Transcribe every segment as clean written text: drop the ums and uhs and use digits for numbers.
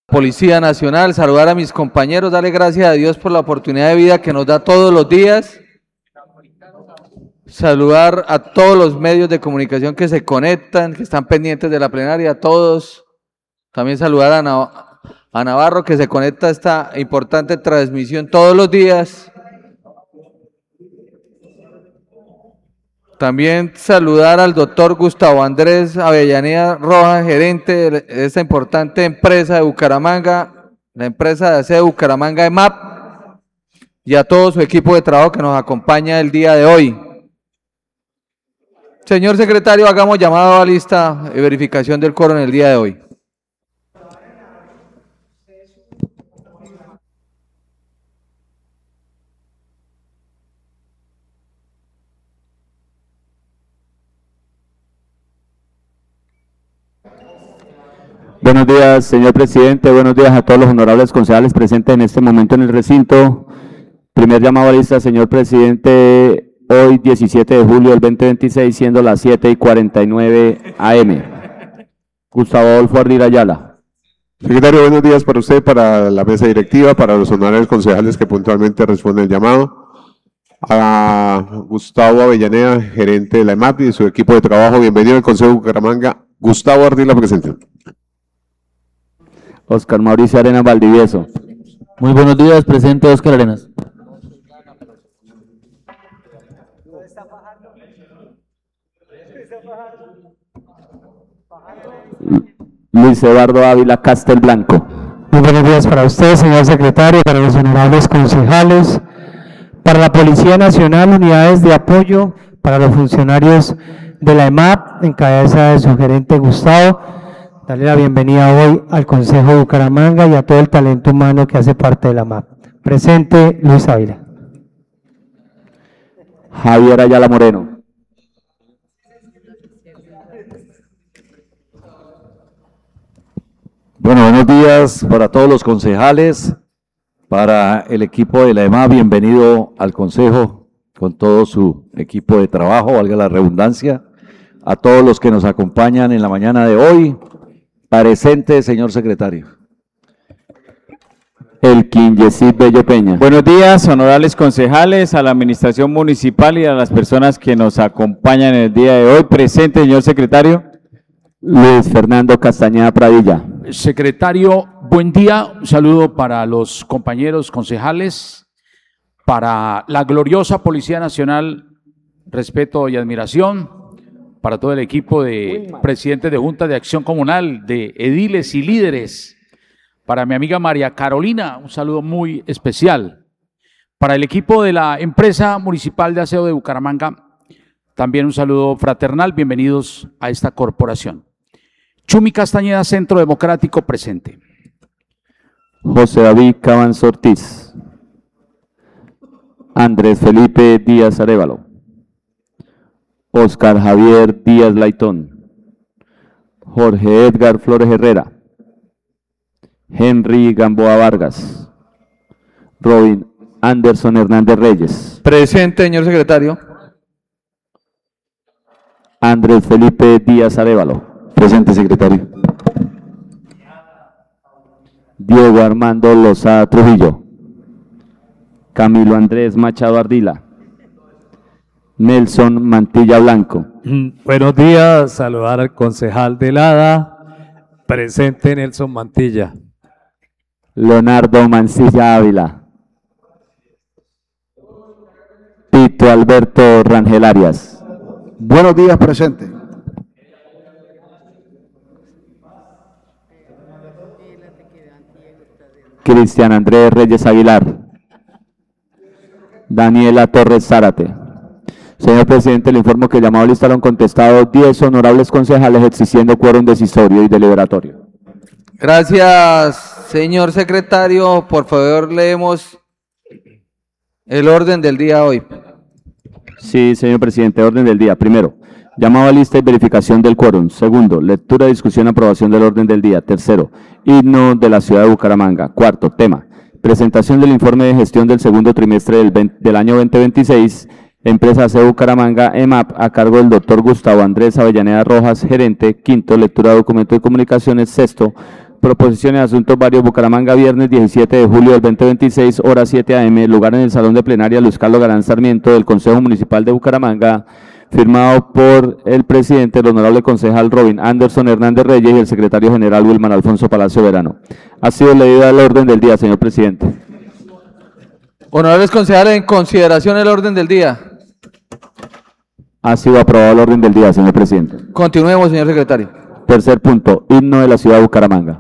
Policía Nacional, saludar a mis compañeros, darle gracias a Dios por la oportunidad de vida que nos da todos los días, saludar a todos los medios de comunicación que se conectan, que están pendientes de la plenaria, a todos, también saludar a Navarro que se conecta a esta importante transmisión todos los días. También saludar al doctor Gustavo Andrés Avellaneda Rojas, gerente de esta importante empresa de Bucaramanga, la empresa de aseo de Bucaramanga EMAP, y a todo su equipo de trabajo que nos acompaña el día de hoy. Señor secretario, hagamos llamado a lista de verificación del quórum en el día de hoy. Buenos días, señor presidente. Buenos días a todos los honorables concejales presentes en este momento en el recinto. Primer llamado a lista, señor presidente, hoy 17 de julio del 2026, siendo las 7:49 AM. Gustavo Adolfo Ardila Ayala. Secretario, buenos días para usted, para la mesa directiva, para los honorables concejales que puntualmente responden el llamado. A Gustavo Avellaneda, gerente de la EMAP y su equipo de trabajo, bienvenido al Consejo de Bucaramanga. Gustavo Ardila, presente. Oscar Mauricio Arenas Valdivieso. Muy buenos días, presente Oscar Arenas. Luis Eduardo Ávila Castelblanco. Muy buenos días para usted, señor secretario, para los honorables concejales, para la Policía Nacional, unidades de apoyo, para los funcionarios de la EMAP, en cabeza de su gerente Gustavo. Darle la bienvenida hoy al Consejo de Bucaramanga y a todo el talento humano que hace parte de la EMAP. Presente Luis Ávila. Javier Ayala Moreno. Bueno, buenos días para todos los concejales, para el equipo de la EMAP, bienvenido al Consejo con todo su equipo de trabajo, valga la redundancia, a todos los que nos acompañan en la mañana de hoy. Presente, señor secretario. Elkin Yesid Bello Peña. Buenos días, honorables concejales, a la administración municipal y a las personas que nos acompañan en el día de hoy. Presente, señor secretario. Luis Fernando Castañeda Pradilla. Secretario, buen día. Un saludo para los compañeros concejales, para la gloriosa Policía Nacional, respeto y admiración, para todo el equipo de presidentes de Junta de Acción Comunal, de ediles y líderes, para mi amiga María Carolina, un saludo muy especial, para el equipo de la empresa municipal de aseo de Bucaramanga, también un saludo fraternal, bienvenidos a esta corporación. Chumi Castañeda, Centro Democrático, presente. José David Cabanz Ortiz. Andrés Felipe Díaz Arévalo. Oscar Javier Díaz Laitón. Jorge Edgar Flores Herrera. Henry Gamboa Vargas. Robin Anderson Hernández Reyes. Presente, señor secretario. Andrés Felipe Díaz Arévalo. Presente, secretario. Diego Armando Lozada Trujillo. Camilo Andrés Machado Ardila. Nelson Mantilla Blanco. Buenos días, saludar al concejal del ADA, presente Nelson Mantilla. Leonardo Mancilla Ávila. Tito Alberto Rangel Arias. Buenos días, presente. Cristian Andrés Reyes Aguilar. Daniela Torres Zárate. Señor presidente, le informo que el llamado lista lo han contestado 10 honorables concejales existiendo quórum decisorio y deliberatorio. Gracias, señor secretario. Por favor, leemos el orden del día hoy. Sí, señor presidente, orden del día. Primero, llamado a lista y verificación del quórum. Segundo, lectura, discusión, aprobación del orden del día. Tercero, himno de la ciudad de Bucaramanga. Cuarto, tema, presentación del informe de gestión del segundo trimestre del año 2026, empresa C Bucaramanga EMAP, a cargo del doctor Gustavo Andrés Avellaneda Rojas, gerente. Quinto, lectura de documento de comunicaciones. Sexto, Proposiciones de Asuntos Varios Bucaramanga, viernes 17 de julio del 2026, hora 7 a.m., lugar en el Salón de Plenaria Luis Carlos Galán Sarmiento del Consejo Municipal de Bucaramanga, firmado por el presidente, el honorable concejal Robin Anderson Hernández Reyes y el secretario general Wilmar Alfonso Palacio Verano. Ha sido leída el orden del día, señor presidente. Honorables concejales, en consideración el orden del día. Ha sido aprobado el orden del día, señor presidente. Continuemos, señor secretario. Tercer punto, himno de la ciudad de Bucaramanga.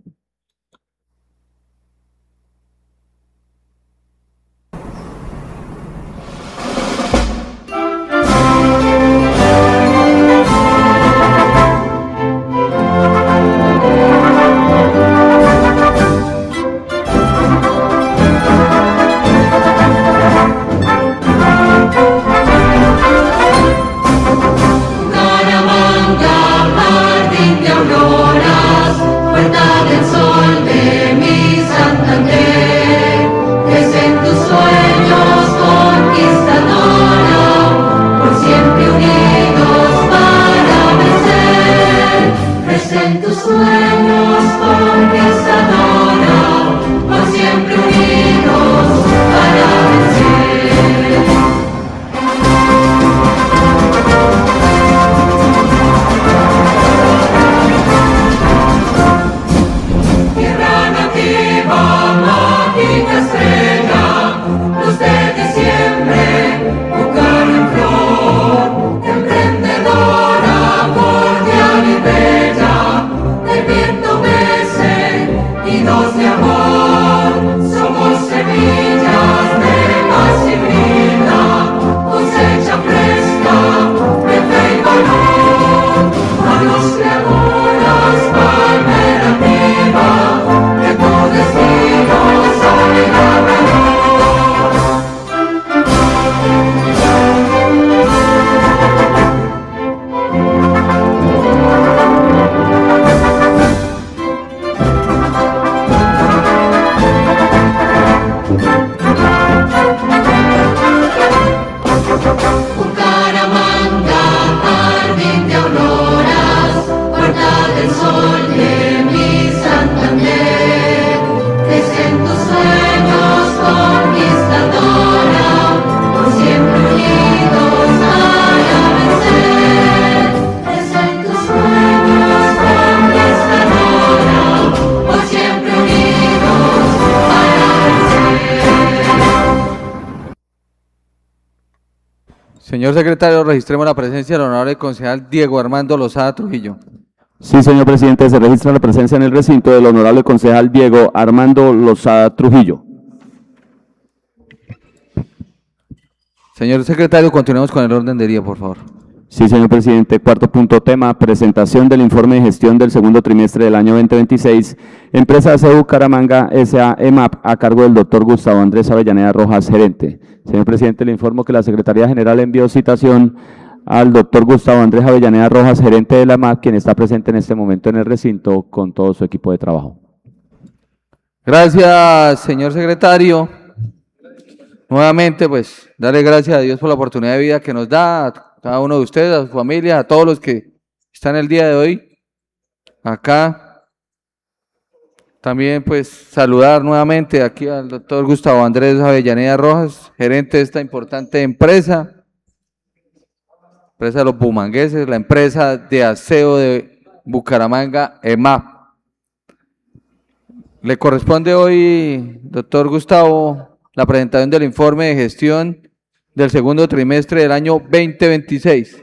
Señor secretario, registremos la presencia del honorable concejal Diego Armando Lozada Trujillo. Sí, señor presidente, se registra la presencia en el recinto del honorable concejal Diego Armando Lozada Trujillo. Señor secretario, continuemos con el orden del día, por favor. Sí, señor presidente. Cuarto punto, tema, presentación del informe de gestión del segundo trimestre del año 2026, Empresa AC Bucaramanga S.A. EMAP, a cargo del doctor Gustavo Andrés Avellaneda Rojas, gerente. Señor presidente, le informo que la Secretaría General envió citación al doctor Gustavo Andrés Avellaneda Rojas, gerente de la EMAP, quien está presente en este momento en el recinto con todo su equipo de trabajo. Gracias, señor secretario. Nuevamente, pues, darle gracias a Dios por la oportunidad de vida que nos da, a cada uno de ustedes, a su familia, a todos los que están el día de hoy acá. También, pues, saludar nuevamente aquí al doctor Gustavo Andrés Avellaneda Rojas, gerente de esta importante empresa de los bumangueses, la empresa de aseo de Bucaramanga, EMAP. Le corresponde hoy, doctor Gustavo, la presentación del informe de gestión del segundo trimestre del año 2026.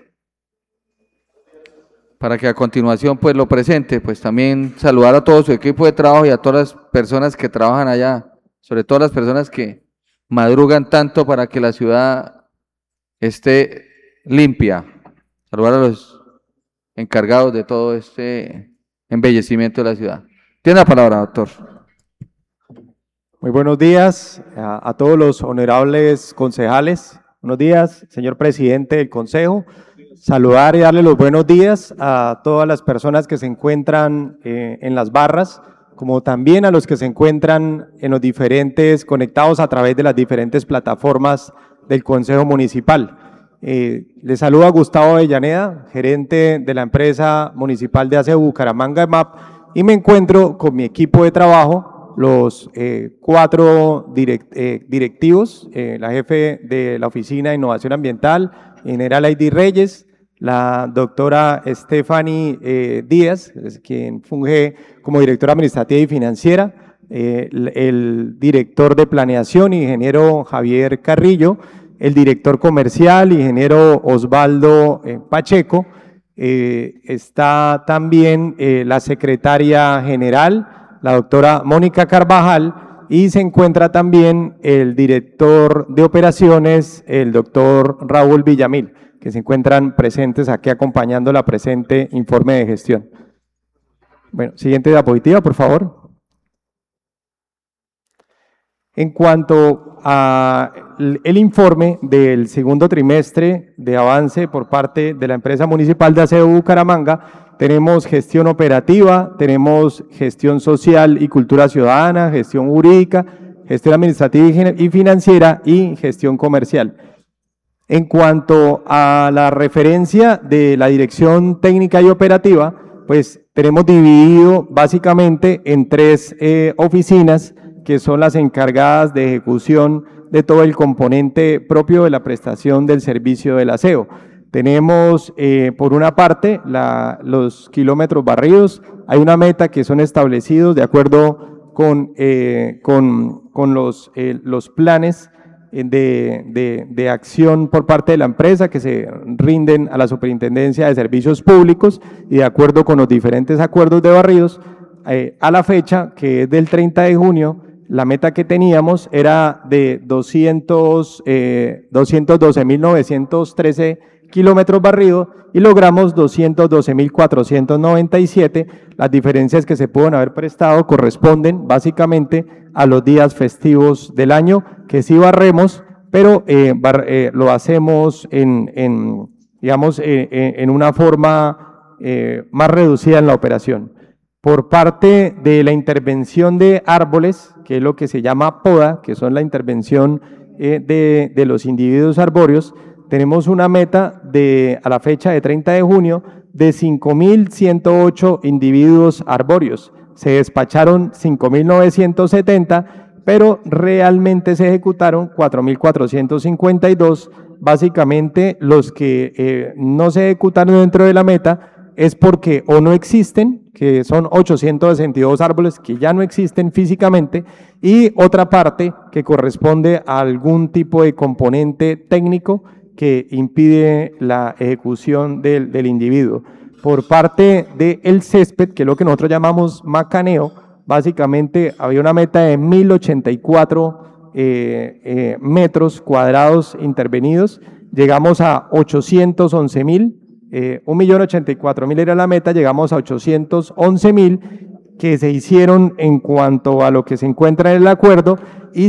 Para que a continuación pues lo presente, pues también saludar a todo su equipo de trabajo y a todas las personas que trabajan allá, sobre todo las personas que madrugan tanto para que la ciudad esté limpia. Saludar a los encargados de todo este embellecimiento de la ciudad. Tiene la palabra, doctor. Muy buenos días a todos los honorables concejales. Buenos días, señor presidente del Consejo. Saludar y darle los buenos días a todas las personas que se encuentran en las barras, como también a los que se encuentran en los diferentes, conectados a través de las diferentes plataformas del Consejo Municipal. Les saluda Gustavo Avellaneda, gerente de la empresa municipal de aseo Bucaramanga EMAP, y me encuentro con mi equipo de trabajo, los 4 directivos, la jefe de la Oficina de Innovación Ambiental, ingeniera Lady Reyes, la doctora Stephanie Díaz, quien funge como directora administrativa y financiera, el director de planeación, ingeniero Javier Carrillo, el director comercial, ingeniero Osvaldo Pacheco, está también la secretaria general, la doctora Mónica Carvajal, y se encuentra también el director de operaciones, el doctor Raúl Villamil, que se encuentran presentes aquí acompañando la presente informe de gestión. Bueno, siguiente diapositiva, por favor. En cuanto al informe del segundo trimestre de avance por parte de la empresa municipal de Aseo Bucaramanga, tenemos gestión operativa, tenemos gestión social y cultura ciudadana, gestión jurídica, gestión administrativa y financiera y gestión comercial. En cuanto a la referencia de la dirección técnica y operativa, pues tenemos dividido básicamente en 3 oficinas que son las encargadas de ejecución de todo el componente propio de la prestación del servicio del aseo. Tenemos, por una parte, los kilómetros barridos. Hay una meta que son establecidos de acuerdo con los planes de acción por parte de la empresa que se rinden a la Superintendencia de Servicios Públicos y de acuerdo con los diferentes acuerdos de barridos. A la fecha, que es del 30 de junio, la meta que teníamos era de 212.913 kilómetros barridos y logramos 212.497. Las diferencias que se pueden haber prestado corresponden básicamente a los días festivos del año, que sí barremos, pero lo hacemos en una forma más reducida en la operación. Por parte de la intervención de árboles, que es lo que se llama poda, que son la intervención de los individuos arbóreos, tenemos una meta a la fecha de 30 de junio de 5.108 individuos arbóreos. Se despacharon 5.970, pero realmente se ejecutaron 4.452. Básicamente los que no se ejecutaron dentro de la meta es porque o no existen, que son 862 árboles que ya no existen físicamente, y otra parte que corresponde a algún tipo de componente técnico que impide la ejecución del individuo. Por parte del césped, que es lo que nosotros llamamos macaneo, básicamente había una meta de 1.084 metros cuadrados intervenidos, llegamos a 811.000. 1.084.000 era la meta, llegamos a 811.000 que se hicieron en cuanto a lo que se encuentra en el acuerdo y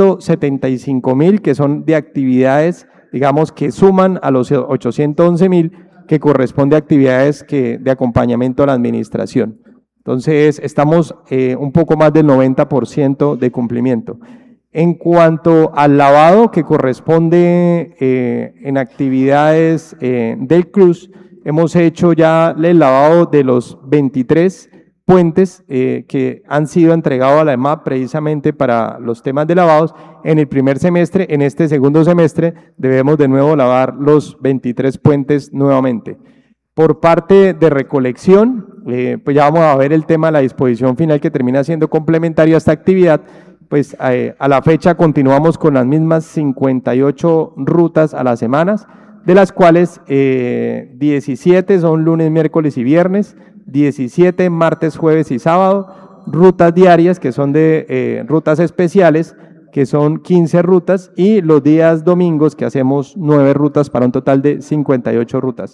175.000 que son de actividades, digamos, que suman a los 811.000 que corresponde a actividades de acompañamiento a la administración. Entonces, estamos un poco más del 90% de cumplimiento. En cuanto al lavado que corresponde en actividades del CRUS, hemos hecho ya el lavado de los 23 puentes que han sido entregados a la EMAP precisamente para los temas de lavados en el primer semestre. En este segundo semestre debemos de nuevo lavar los 23 puentes nuevamente. Por parte de recolección, pues ya vamos a ver el tema de la disposición final que termina siendo complementaria a esta actividad. Pues a la fecha continuamos con las mismas 58 rutas a las semanas, de las cuales 17 son lunes, miércoles y viernes, 17 martes, jueves y sábado, rutas diarias que son de rutas especiales, que son 15 rutas, y los días domingos que hacemos 9 rutas para un total de 58 rutas.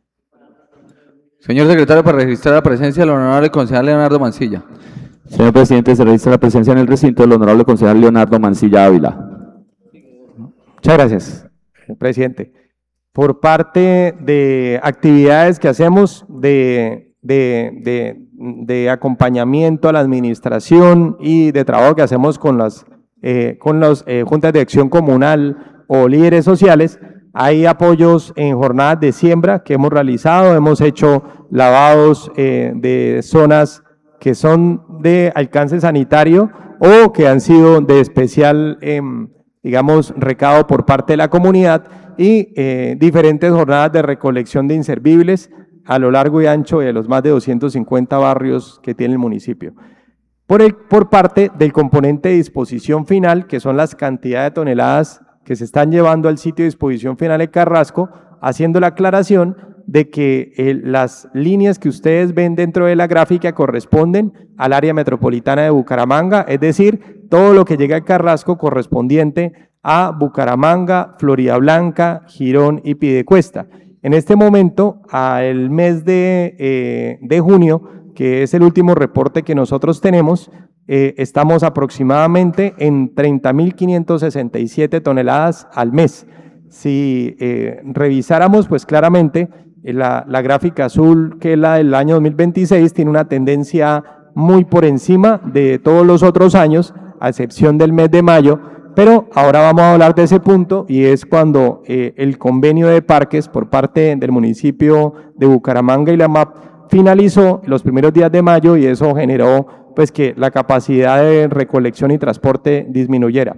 Señor secretario, para registrar la presencia del honorable concejal Leonardo Mancilla. Señor presidente, se registra la presencia en el recinto del honorable concejal Leonardo Mancilla Ávila. Muchas gracias, presidente. Por parte de actividades que hacemos de acompañamiento a la administración y de trabajo que hacemos con las juntas de acción comunal o líderes sociales, hay apoyos en jornadas de siembra que hemos realizado, hemos hecho lavados de zonas que son de alcance sanitario o que han sido de especial, digamos, recado por parte de la comunidad y diferentes jornadas de recolección de inservibles a lo largo y ancho de los más de 250 barrios que tiene el municipio. Por parte del componente de disposición final, que son las cantidades de toneladas que se están llevando al sitio de disposición final de Carrasco, haciendo la aclaración de que las líneas que ustedes ven dentro de la gráfica corresponden al área metropolitana de Bucaramanga, es decir, todo lo que llega a Carrasco correspondiente a Bucaramanga, Floridablanca, Girón y Piedecuesta. En este momento, al mes de junio, que es el último reporte que nosotros tenemos, estamos aproximadamente en 30.567 toneladas al mes. Si revisáramos, pues claramente la gráfica azul, que es la del año 2026, tiene una tendencia muy por encima de todos los otros años, a excepción del mes de mayo, pero ahora vamos a hablar de ese punto y es cuando el convenio de parques por parte del municipio de Bucaramanga y la MAP finalizó los primeros días de mayo y eso generó pues que la capacidad de recolección y transporte disminuyera.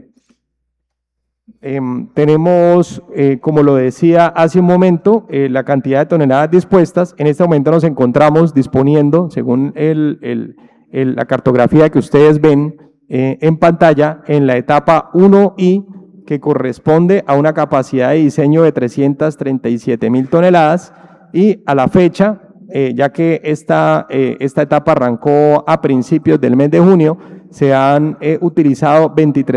Tenemos, como lo decía hace un momento, la cantidad de toneladas dispuestas. En este momento nos encontramos disponiendo, según la cartografía que ustedes ven en pantalla, en la etapa 1I, que corresponde a una capacidad de diseño de 337.000 toneladas y a la fecha, ya que esta etapa arrancó a principios del mes de junio, se han utilizado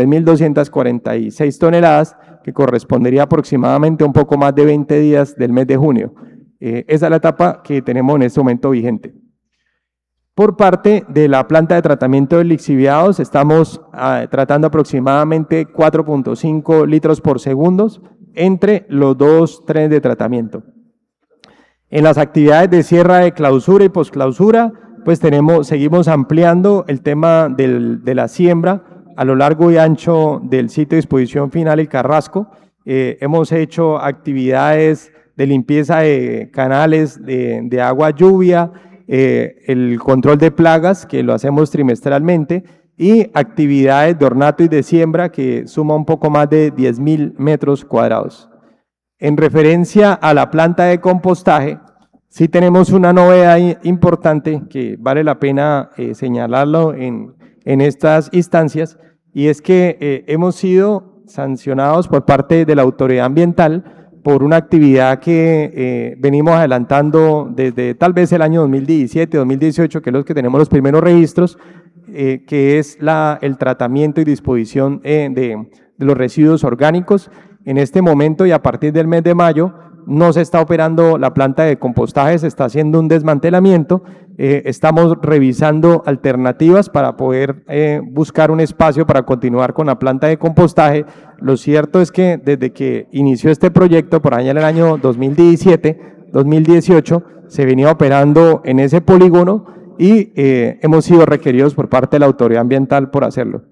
23.246 toneladas, que correspondería aproximadamente a un poco más de 20 días del mes de junio. Esa es la etapa que tenemos en este momento vigente. Por parte de la planta de tratamiento de lixiviados, estamos tratando aproximadamente 4.5 litros por segundo entre los dos trenes de tratamiento. En las actividades de cierre de clausura y posclausura, pues seguimos ampliando el tema de la siembra a lo largo y ancho del sitio de disposición final El Carrasco. Hemos hecho actividades de limpieza de canales de agua lluvia, el control de plagas, que lo hacemos trimestralmente, y actividades de ornato y de siembra, que suma un poco más de 10.000 metros cuadrados. En referencia a la planta de compostaje, sí tenemos una novedad importante que vale la pena señalarlo en estas instancias, y es que hemos sido sancionados por parte de la autoridad ambiental por una actividad que venimos adelantando desde tal vez el año 2017, 2018, que es los que tenemos los primeros registros, que es el tratamiento y disposición de los residuos orgánicos. En este momento y a partir del mes de mayo no se está operando la planta de compostaje, se está haciendo un desmantelamiento. Estamos revisando alternativas para poder buscar un espacio para continuar con la planta de compostaje. Lo cierto es que desde que inició este proyecto, por allá en el año 2017, 2018, se venía operando en ese polígono y hemos sido requeridos por parte de la autoridad ambiental por hacerlo.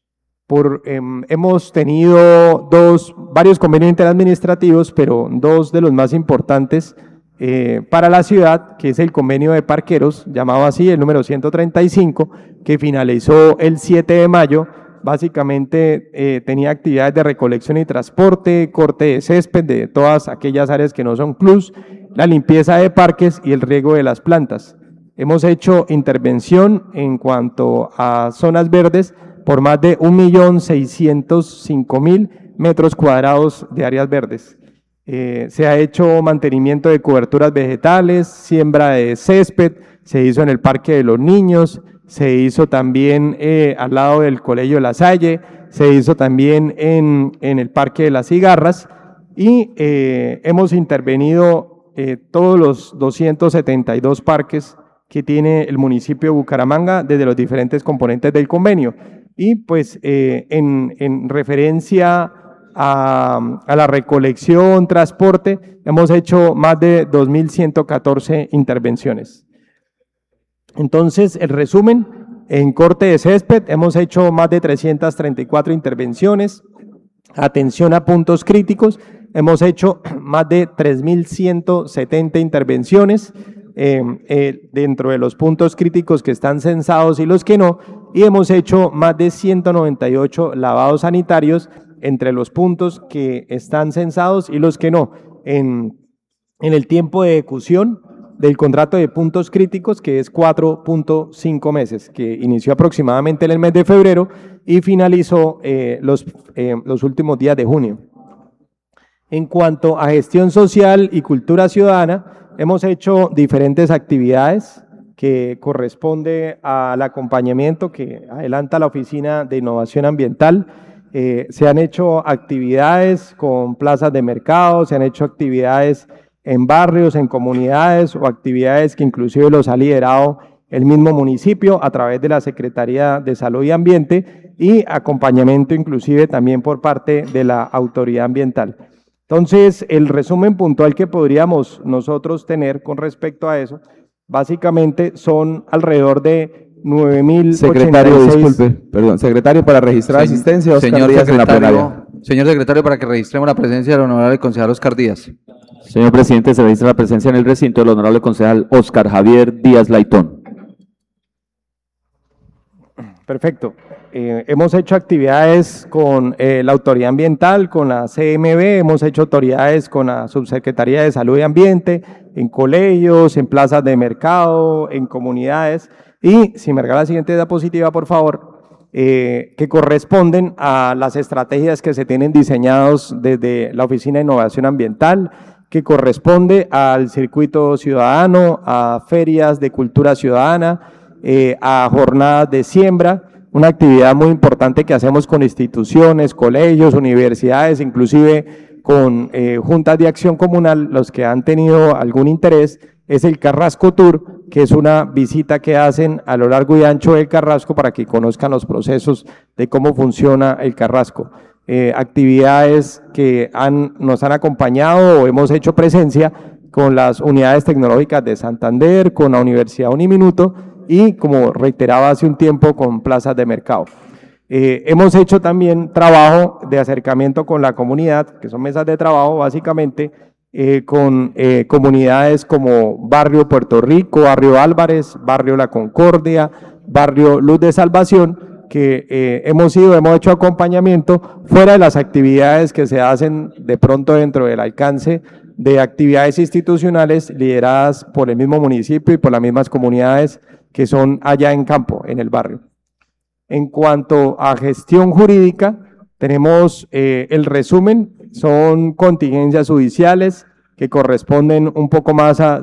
Hemos tenido varios convenios interadministrativos, pero dos de los más importantes para la ciudad, que es el convenio de parqueros, llamado así, el número 135, que finalizó el 7 de mayo. Básicamente tenía actividades de recolección y transporte, corte de césped de todas aquellas áreas que no son CLUS, la limpieza de parques y el riego de las plantas. Hemos hecho intervención en cuanto a zonas verdes por más de 1.605.000 metros cuadrados de áreas verdes. Se ha hecho mantenimiento de coberturas vegetales, siembra de césped, se hizo en el Parque de los Niños, se hizo también al lado del Colegio La Salle, se hizo también en el Parque de las Cigarras y hemos intervenido todos los 272 parques que tiene el municipio de Bucaramanga desde los diferentes componentes del convenio. Y pues en referencia a la recolección, transporte, hemos hecho más de 2.114 intervenciones. Entonces, el resumen, en corte de césped hemos hecho más de 334 intervenciones, atención a puntos críticos, hemos hecho más de 3.170 intervenciones, dentro de los puntos críticos que están censados y los que no, y hemos hecho más de 198 lavados sanitarios entre los puntos que están censados y los que no. En el tiempo de ejecución del contrato de puntos críticos, que es 4.5 meses, que inició aproximadamente en el mes de febrero y finalizó los últimos días de junio. En cuanto a gestión social y cultura ciudadana, hemos hecho diferentes actividades que corresponde al acompañamiento que adelanta la Oficina de Innovación Ambiental. Se han hecho actividades con plazas de mercado, se han hecho actividades en barrios, en comunidades o actividades que inclusive los ha liderado el mismo municipio a través de la Secretaría de Salud y Ambiente y acompañamiento inclusive también por parte de la Autoridad Ambiental. Entonces, el resumen puntual que podríamos nosotros tener con respecto a eso, básicamente son alrededor de 9.086. Secretario, disculpe, perdón, secretario, para registrar asistencia, Oscar señor Díaz en la plenaria. Señor secretario, para que registremos la presencia del honorable concejal Oscar Díaz. Señor presidente, se registra la presencia en el recinto del honorable concejal Oscar Javier Díaz Laitón. Perfecto. Hemos hecho actividades con la Autoridad Ambiental, con la CMB, hemos hecho actividades con la Subsecretaría de Salud y Ambiente, en colegios, en plazas de mercado, en comunidades, y si me regala la siguiente diapositiva, por favor, que corresponden a las estrategias que se tienen diseñados desde la Oficina de Innovación Ambiental, que corresponde al circuito ciudadano, a ferias de cultura ciudadana, a jornadas de siembra, una actividad muy importante que hacemos con instituciones, colegios, universidades, inclusive con juntas de acción comunal. Los que han tenido algún interés es el Carrasco Tour, que es una visita que hacen a lo largo y ancho del Carrasco para que conozcan los procesos de cómo funciona el Carrasco. Actividades que nos han acompañado o hemos hecho presencia con las unidades tecnológicas de Santander, con la Universidad Uniminuto y, como reiteraba hace un tiempo, con plazas de mercado. Hemos hecho también trabajo de acercamiento con la comunidad, que son mesas de trabajo básicamente, con comunidades como Barrio Puerto Rico, Barrio Álvarez, Barrio La Concordia, Barrio Luz de Salvación, que hemos hecho acompañamiento fuera de las actividades que se hacen de pronto dentro del alcance de actividades institucionales lideradas por el mismo municipio y por las mismas comunidades que son allá en campo, en el barrio. En cuanto a gestión jurídica, tenemos el resumen, son contingencias judiciales que corresponden un poco más a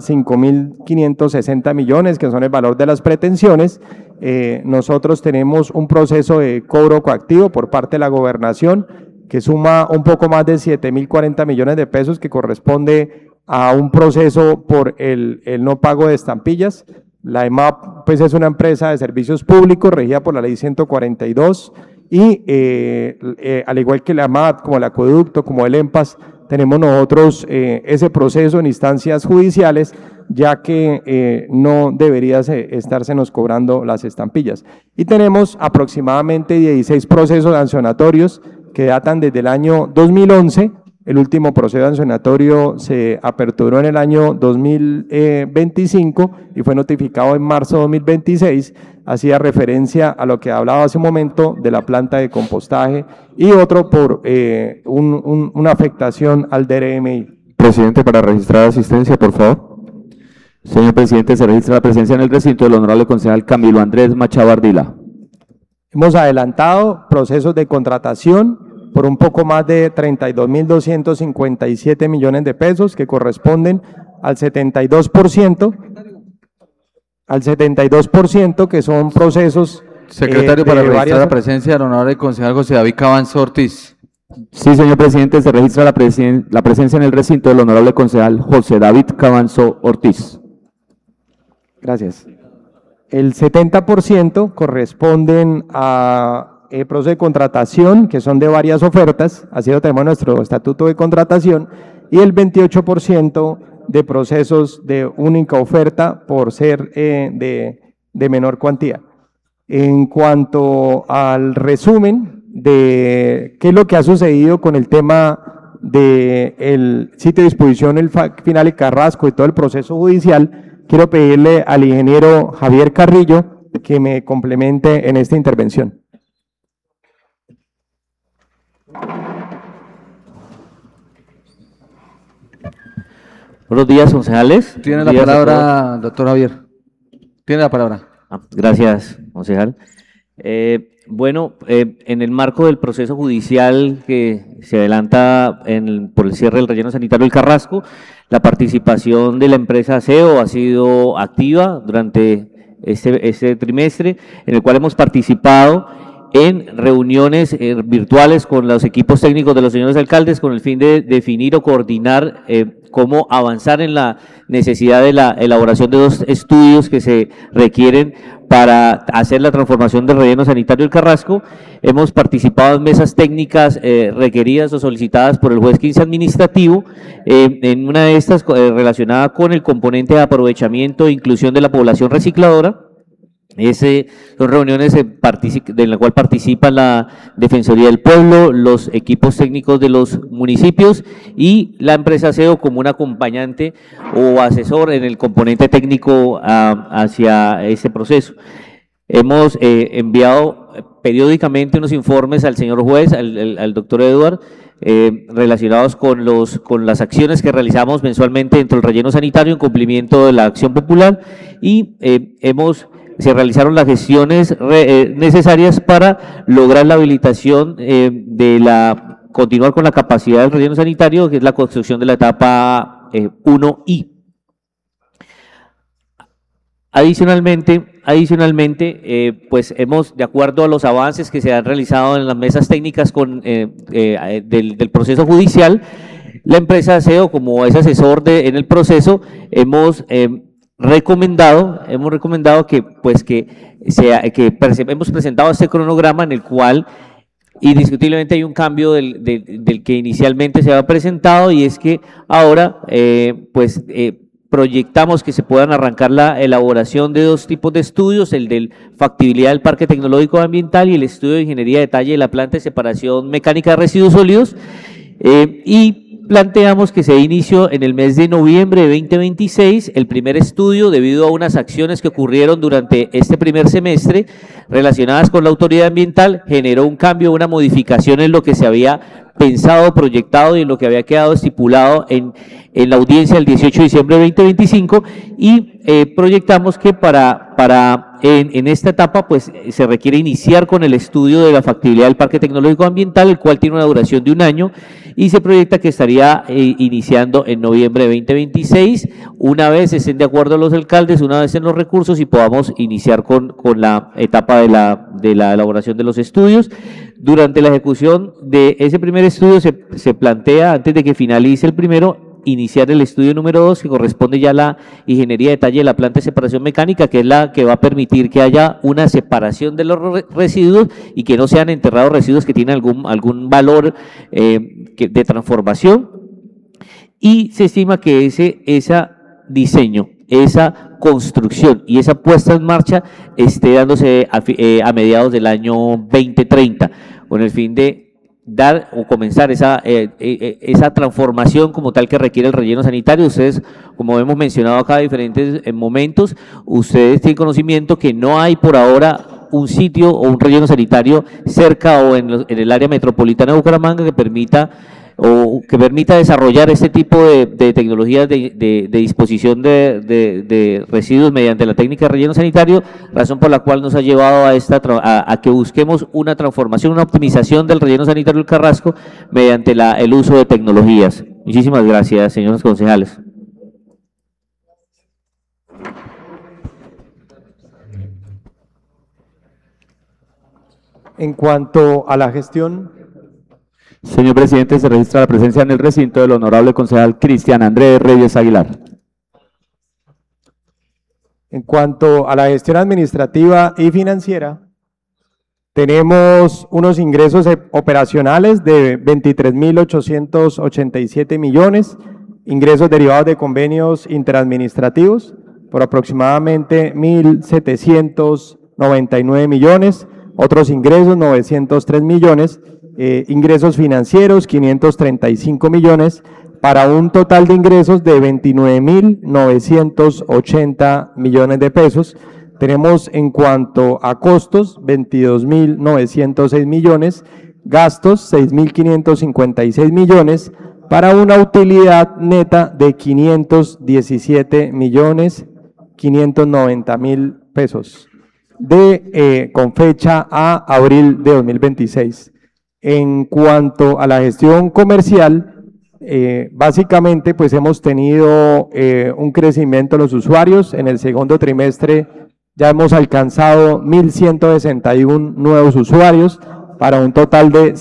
5.560 millones, que son el valor de las pretensiones. Nosotros tenemos un proceso de cobro coactivo por parte de la gobernación que suma un poco más de 7.040 millones de pesos, que corresponde a un proceso por el no pago de estampillas. La EMAP pues es una empresa de servicios públicos regida por la ley 142 y al igual que la EMAP, como el acueducto, como el EMPAS, tenemos nosotros ese proceso en instancias judiciales, ya que no debería estársenos cobrando las estampillas. Y tenemos aproximadamente 16 procesos sancionatorios que datan desde el año 2011. El último proceso sancionatorio se aperturó en el año 2025 y fue notificado en marzo de 2026. Hacía referencia a lo que hablaba hace un momento de la planta de compostaje y otro por una afectación al DRMI. Presidente, para registrar asistencia, por favor. Señor presidente, se registra la presencia en el recinto del honorable concejal Camilo Andrés Machado Ardila. Hemos adelantado procesos de contratación por un poco más de 32.257 millones de pesos, que corresponden al 72%, que son procesos. Secretario, para registrar la presencia del honorable concejal José David Cabanzo Ortiz. Sí, señor presidente, se registra la presencia en el recinto del honorable concejal José David Cabanzo Ortiz. Gracias. El 70% corresponden a proceso de contratación, que son de varias ofertas, así lo tenemos en nuestro estatuto de contratación, y el 28% de procesos de única oferta por ser de menor cuantía. En cuanto al resumen de qué es lo que ha sucedido con el tema del sitio de disposición, el final y Carrasco y todo el proceso judicial, quiero pedirle al ingeniero Javier Carrillo que me complemente en esta intervención. Buenos días, concejales. Tiene la Buenos días a palabra, todos. doctor Javier. Tiene la palabra. Gracias, concejal. En el marco del proceso judicial que se adelanta por el cierre del relleno sanitario del Carrasco, la participación de la empresa ASEO ha sido activa durante este trimestre, en el cual hemos participado en reuniones virtuales con los equipos técnicos de los señores alcaldes con el fin de definir o coordinar cómo avanzar en la necesidad de la elaboración de 2 estudios que se requieren para hacer la transformación del relleno sanitario del Carrasco. Hemos participado en mesas técnicas requeridas o solicitadas por el juez 15 administrativo, en una de estas relacionada con el componente de aprovechamiento e inclusión de la población recicladora. Son reuniones en la cual participan la Defensoría del Pueblo, los equipos técnicos de los municipios y la empresa ASEO como un acompañante o asesor en el componente técnico hacia ese proceso. Hemos enviado periódicamente unos informes al señor juez, al doctor Eduard, relacionados con las acciones que realizamos mensualmente dentro del relleno sanitario en cumplimiento de la acción popular y se realizaron las gestiones necesarias para lograr la habilitación continuar con la capacidad del relleno sanitario, que es la construcción de la etapa 1I. Adicionalmente, pues hemos, de acuerdo a los avances que se han realizado en las mesas técnicas del proceso judicial, la empresa ASEO, como es asesor en el proceso, hemos recomendado que hemos presentado este cronograma en el cual indiscutiblemente hay un cambio del que inicialmente se había presentado, y es que ahora proyectamos que se puedan arrancar la elaboración de 2 tipos de estudios, el de factibilidad del parque tecnológico ambiental y el estudio de ingeniería de detalle de la planta de separación mecánica de residuos sólidos, y planteamos que se inició en el mes de noviembre de 2026 el primer estudio debido a unas acciones que ocurrieron durante este primer semestre relacionadas con la autoridad ambiental, generó un cambio, una modificación en lo que se había pensado, proyectado y en lo que había quedado estipulado en la audiencia del 18 de diciembre de 2025, y proyectamos que en esta etapa pues se requiere iniciar con el estudio de la factibilidad del parque tecnológico ambiental, el cual tiene una duración de 1 año y se proyecta que estaría iniciando en noviembre de 2026, una vez estén de acuerdo los alcaldes, una vez en los recursos y podamos iniciar con la etapa de la elaboración de los estudios. Durante la ejecución de ese primer estudio se plantea, antes de que finalice el primero, iniciar el estudio número 2, que corresponde ya a la ingeniería de detalle de la planta de separación mecánica, que es la que va a permitir que haya una separación de los residuos y que no sean enterrados residuos que tienen algún valor de transformación. Y se estima que ese diseño, esa construcción y esa puesta en marcha esté dándose a mediados del año 2030, con el fin de dar o comenzar esa transformación como tal que requiere el relleno sanitario. Ustedes, como hemos mencionado acá en diferentes momentos, ustedes tienen conocimiento que no hay por ahora un sitio o un relleno sanitario cerca o en el área metropolitana de Bucaramanga que permita desarrollar este tipo de tecnologías de disposición de residuos mediante la técnica de relleno sanitario, razón por la cual nos ha llevado a que busquemos una transformación, una optimización del relleno sanitario del Carrasco mediante el uso de tecnologías. Muchísimas gracias, señores concejales. En cuanto a la gestión. Señor presidente, se registra la presencia en el recinto del honorable concejal Cristian Andrés Reyes Aguilar. En cuanto a la gestión administrativa y financiera, tenemos unos ingresos operacionales de 23.887 millones, ingresos derivados de convenios interadministrativos por aproximadamente 1.799 millones, otros ingresos 903 millones, ingresos financieros 535 millones, para un total de ingresos de 29.980 millones de pesos. Tenemos en cuanto a costos, 22.906 millones, gastos, 6.556 millones, para una utilidad neta de 517.590.000 pesos, con fecha a abril de 2026. En cuanto a la gestión comercial, básicamente pues hemos tenido un crecimiento de los usuarios. En el segundo trimestre ya hemos alcanzado 1.161 nuevos usuarios para un total de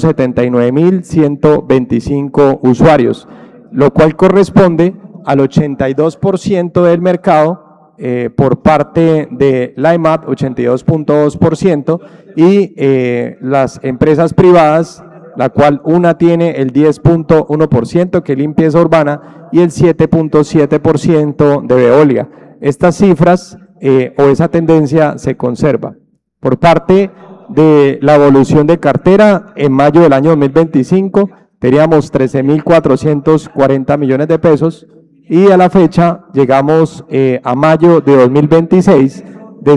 179.125 usuarios, lo cual corresponde al 82% del mercado por parte de la EMAP, 82.2%, y las empresas privadas, la cual una tiene el 10.1%, que es limpieza urbana, y el 7.7% de Veolia. Estas cifras o esa tendencia se conserva. Por parte de la evolución de cartera, en mayo del año 2025 teníamos 13.440 millones de pesos, y a la fecha llegamos a mayo de 2026 de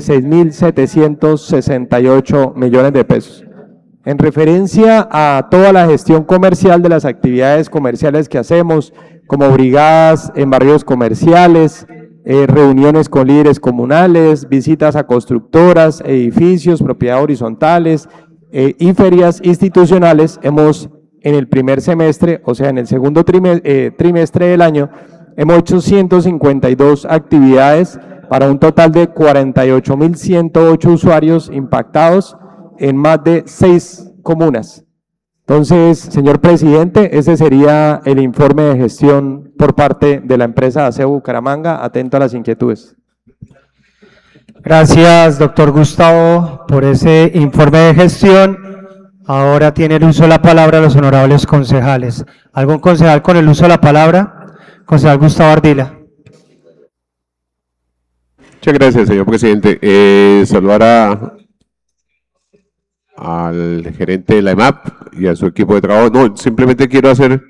6.768 millones de pesos. En referencia a toda la gestión comercial de las actividades comerciales que hacemos, como brigadas en barrios comerciales, reuniones con líderes comunales, visitas a constructoras, edificios, propiedades horizontales y ferias institucionales, hemos en el primer semestre, o sea en el segundo trimestre del año, hemos hecho 152 actividades para un total de 48.108 usuarios impactados en más de 6 comunas. Entonces, señor presidente, ese sería el informe de gestión por parte de la empresa de Aseo Bucaramanga. Atento a las inquietudes. Gracias, doctor Gustavo, por ese informe de gestión. Ahora tiene el uso de la palabra los honorables concejales. ¿Algún concejal con el uso de la palabra? Concejal Gustavo Ardila. Muchas gracias, señor presidente. Saludar al gerente de la EMAP y a su equipo de trabajo. No, simplemente quiero hacer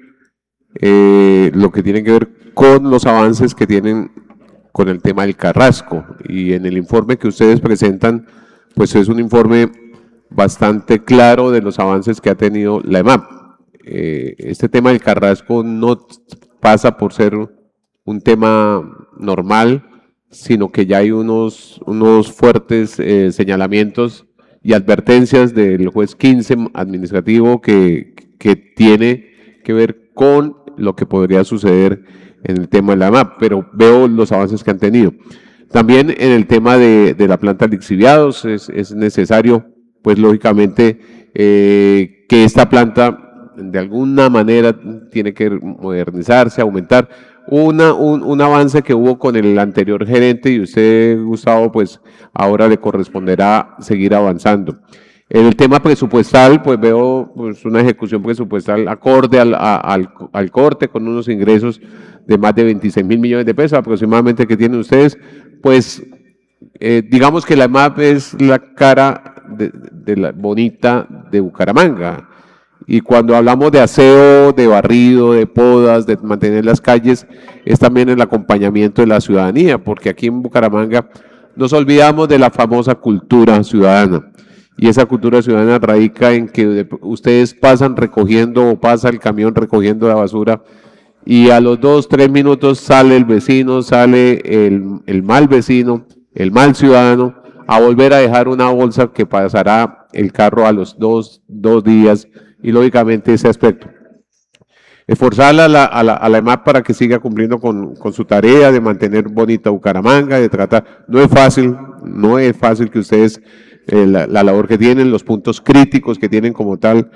lo que tiene que ver con los avances que tienen con el tema del Carrasco. Y en el informe que ustedes presentan, pues es un informe bastante claro de los avances que ha tenido la EMAP. Este tema del Carrasco no pasa por ser un tema normal, sino que ya hay unos fuertes señalamientos y advertencias del juez 15 administrativo que tiene que ver con lo que podría suceder en el tema de la EMAP, pero veo los avances que han tenido. También en el tema de la planta de lixiviados es necesario, pues lógicamente, que esta planta de alguna manera tiene que modernizarse, aumentar. Un avance que hubo con el anterior gerente y usted, Gustavo, pues ahora le corresponderá seguir avanzando. En el tema presupuestal, pues veo pues, una ejecución presupuestal acorde al corte, con unos ingresos de más de 26.000 millones de pesos aproximadamente que tienen ustedes. Pues digamos que la EMAP es la cara de la bonita de Bucaramanga. Y cuando hablamos de aseo, de barrido, de podas, de mantener las calles, es también el acompañamiento de la ciudadanía, porque aquí en Bucaramanga nos olvidamos de la famosa cultura ciudadana. Y esa cultura ciudadana radica en que ustedes pasan recogiendo o pasa el camión recogiendo la basura y a los 2, 3 minutos sale el vecino, sale el mal vecino, el mal ciudadano, a volver a dejar una bolsa que pasará el carro a los dos días. Y lógicamente ese aspecto. Esforzar a la EMAP para que siga cumpliendo con su tarea de mantener bonita Bucaramanga, de tratar. No es fácil que ustedes, la labor que tienen, los puntos críticos que tienen como tal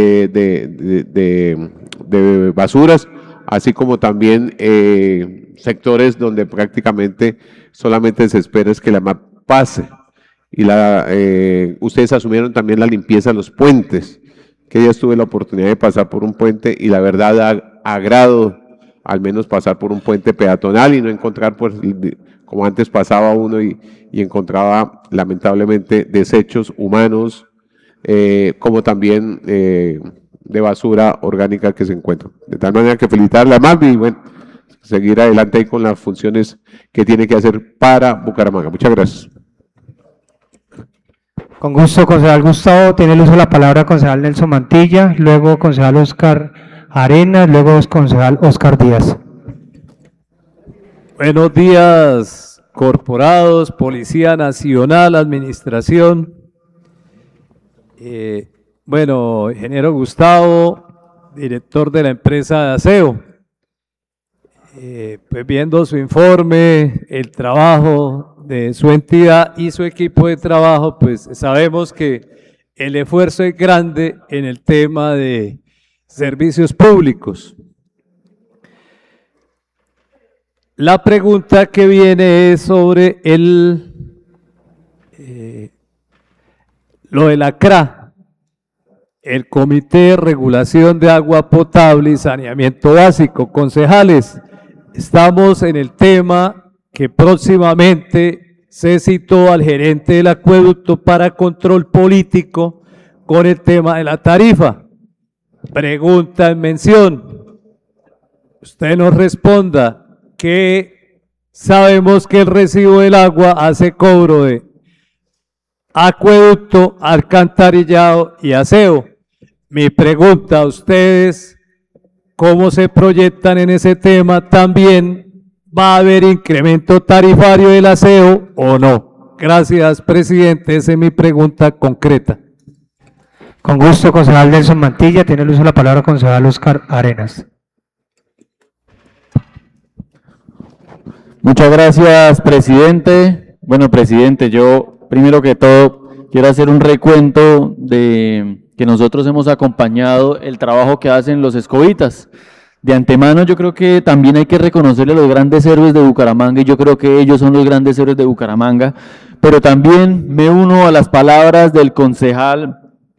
de basuras, así como también sectores donde prácticamente solamente se espera es que la EMAP pase. Y ustedes asumieron también la limpieza de los puentes, que ya tuve la oportunidad de pasar por un puente y la verdad da agrado al menos pasar por un puente peatonal y no encontrar, pues, como antes pasaba uno y encontraba lamentablemente desechos humanos, como también de basura orgánica que se encuentran. De tal manera que felicitar a la EMAP y bueno, seguir adelante ahí con las funciones que tiene que hacer para Bucaramanga. Muchas gracias. Con gusto, concejal Gustavo. Tiene el uso de la palabra concejal Nelson Mantilla, luego concejal Oscar Arenas, luego concejal Oscar Díaz. Buenos días, corporados, Policía Nacional, Administración. Bueno, ingeniero Gustavo, director de la empresa de aseo. Pues viendo su informe, el trabajo de su entidad y su equipo de trabajo, pues sabemos que el esfuerzo es grande en el tema de servicios públicos. La pregunta que viene es sobre lo de la CRA, el Comité de Regulación de Agua Potable y Saneamiento Básico. Concejales, estamos en el tema que próximamente se citó al gerente del acueducto para control político con el tema de la tarifa. Pregunta en mención. Usted nos responda que sabemos que el recibo del agua hace cobro de acueducto, alcantarillado y aseo. Mi pregunta a ustedes, ¿cómo se proyectan en ese tema? ¿También va a haber incremento tarifario del aseo o no? Gracias, presidente. Esa es mi pregunta concreta. Con gusto, concejal Nelson Mantilla. Tiene el uso de la palabra concejal Oscar Arenas. Muchas gracias, presidente. Bueno, presidente, yo primero que todo quiero hacer un recuento de que nosotros hemos acompañado el trabajo que hacen los escobitas. De antemano yo creo que también hay que reconocerle a los grandes héroes de Bucaramanga y yo creo que ellos son los grandes héroes de Bucaramanga, pero también me uno a las palabras del concejal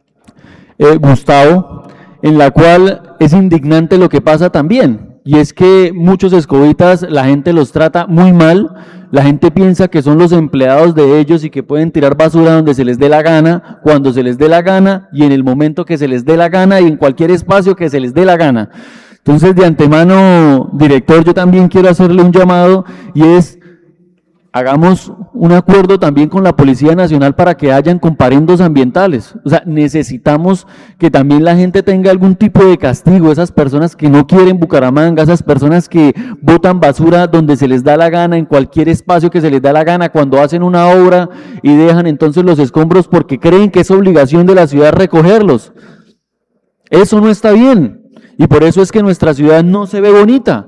Gustavo, en la cual es indignante lo que pasa también. Y es que muchos escobitas la gente los trata muy mal, la gente piensa que son los empleados de ellos y que pueden tirar basura donde se les dé la gana, cuando se les dé la gana y en el momento que se les dé la gana y en cualquier espacio que se les dé la gana. Entonces, de antemano, director, yo también quiero hacerle un llamado y es, hagamos un acuerdo también con la Policía Nacional para que hayan comparendos ambientales. O sea, necesitamos que también la gente tenga algún tipo de castigo, esas personas que no quieren Bucaramanga, esas personas que botan basura donde se les da la gana, en cualquier espacio que se les da la gana, cuando hacen una obra y dejan entonces los escombros porque creen que es obligación de la ciudad recogerlos. Eso no está bien y por eso es que nuestra ciudad no se ve bonita.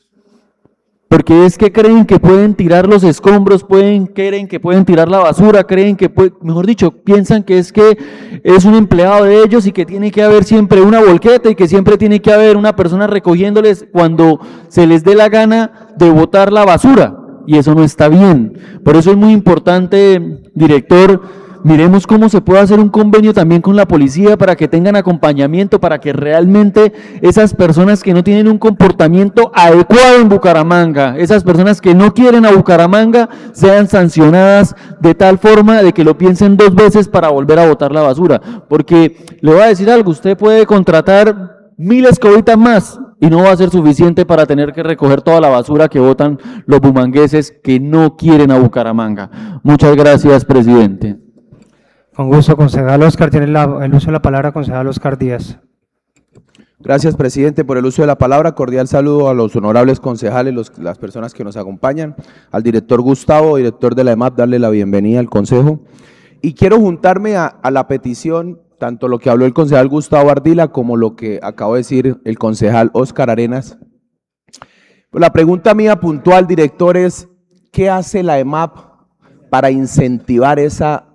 Porque es que creen que pueden tirar los escombros, creen que pueden tirar la basura, creen que, mejor dicho, piensan que es un empleado de ellos y que tiene que haber siempre una volqueta y que siempre tiene que haber una persona recogiéndoles cuando se les dé la gana de botar la basura. Y eso no está bien. Por eso es muy importante, director, miremos cómo se puede hacer un convenio también con la policía para que tengan acompañamiento, para que realmente esas personas que no tienen un comportamiento adecuado en Bucaramanga, esas personas que no quieren a Bucaramanga, sean sancionadas de tal forma de que lo piensen dos veces para volver a botar la basura. Porque le voy a decir algo, usted puede contratar 1000 escobitas más y no va a ser suficiente para tener que recoger toda la basura que botan los bumangueses que no quieren a Bucaramanga. Muchas gracias, presidente. Con gusto, concejal Oscar. Tiene el uso de la palabra concejal Oscar Díaz. Gracias, presidente, por el uso de la palabra. Cordial saludo a los honorables concejales, las personas que nos acompañan, al director Gustavo, director de la EMAP, darle la bienvenida al consejo. Y quiero juntarme a la petición, tanto lo que habló el concejal Gustavo Ardila como lo que acabó de decir el concejal Oscar Arenas. Pues la pregunta mía puntual, director, es ¿qué hace la EMAP para incentivar esa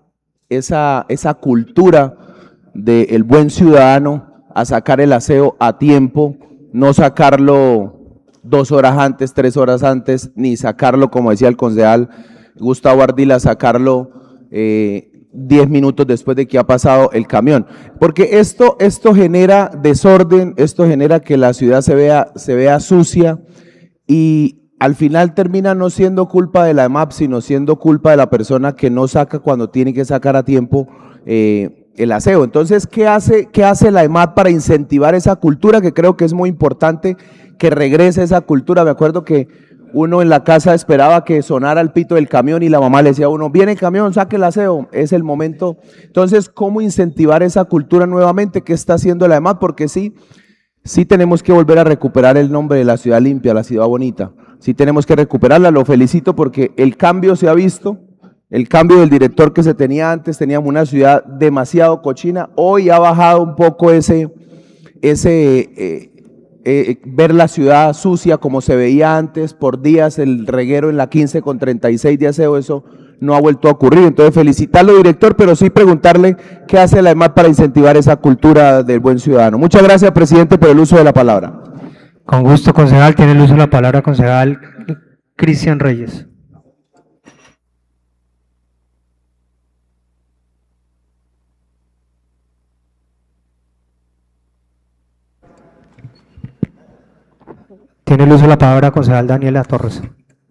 cultura del buen ciudadano a sacar el aseo a tiempo, no sacarlo 2 horas antes, 3 horas antes, ni sacarlo, como decía el concejal Gustavo Ardila, sacarlo 10 minutos después de que ha pasado el camión? Porque esto genera desorden, esto genera que la ciudad se vea sucia y al final termina no siendo culpa de la EMAP, sino siendo culpa de la persona que no saca cuando tiene que sacar a tiempo el aseo. Entonces, ¿qué hace la EMAD para incentivar esa cultura? Que creo que es muy importante que regrese esa cultura. Me acuerdo que uno en la casa esperaba que sonara el pito del camión y la mamá le decía a uno, viene el camión, saque el aseo, es el momento. Entonces, ¿cómo incentivar esa cultura nuevamente? ¿Qué está haciendo la EMAD? Porque sí tenemos que volver a recuperar el nombre de la ciudad limpia, la ciudad bonita. Sí tenemos que recuperarla, lo felicito porque el cambio se ha visto, el cambio del director que se tenía antes, teníamos una ciudad demasiado cochina, hoy ha bajado un poco ver la ciudad sucia como se veía antes, por días el reguero en la 15 con 36 de aseo, eso no ha vuelto a ocurrir. Entonces felicitarlo, director, pero sí preguntarle qué hace la EMAD para incentivar esa cultura del buen ciudadano. Muchas gracias, presidente, por el uso de la palabra. Con gusto, concejal. Tiene el uso de la palabra, concejal Cristian Reyes. Tiene el uso de la palabra, concejal Daniela Torres.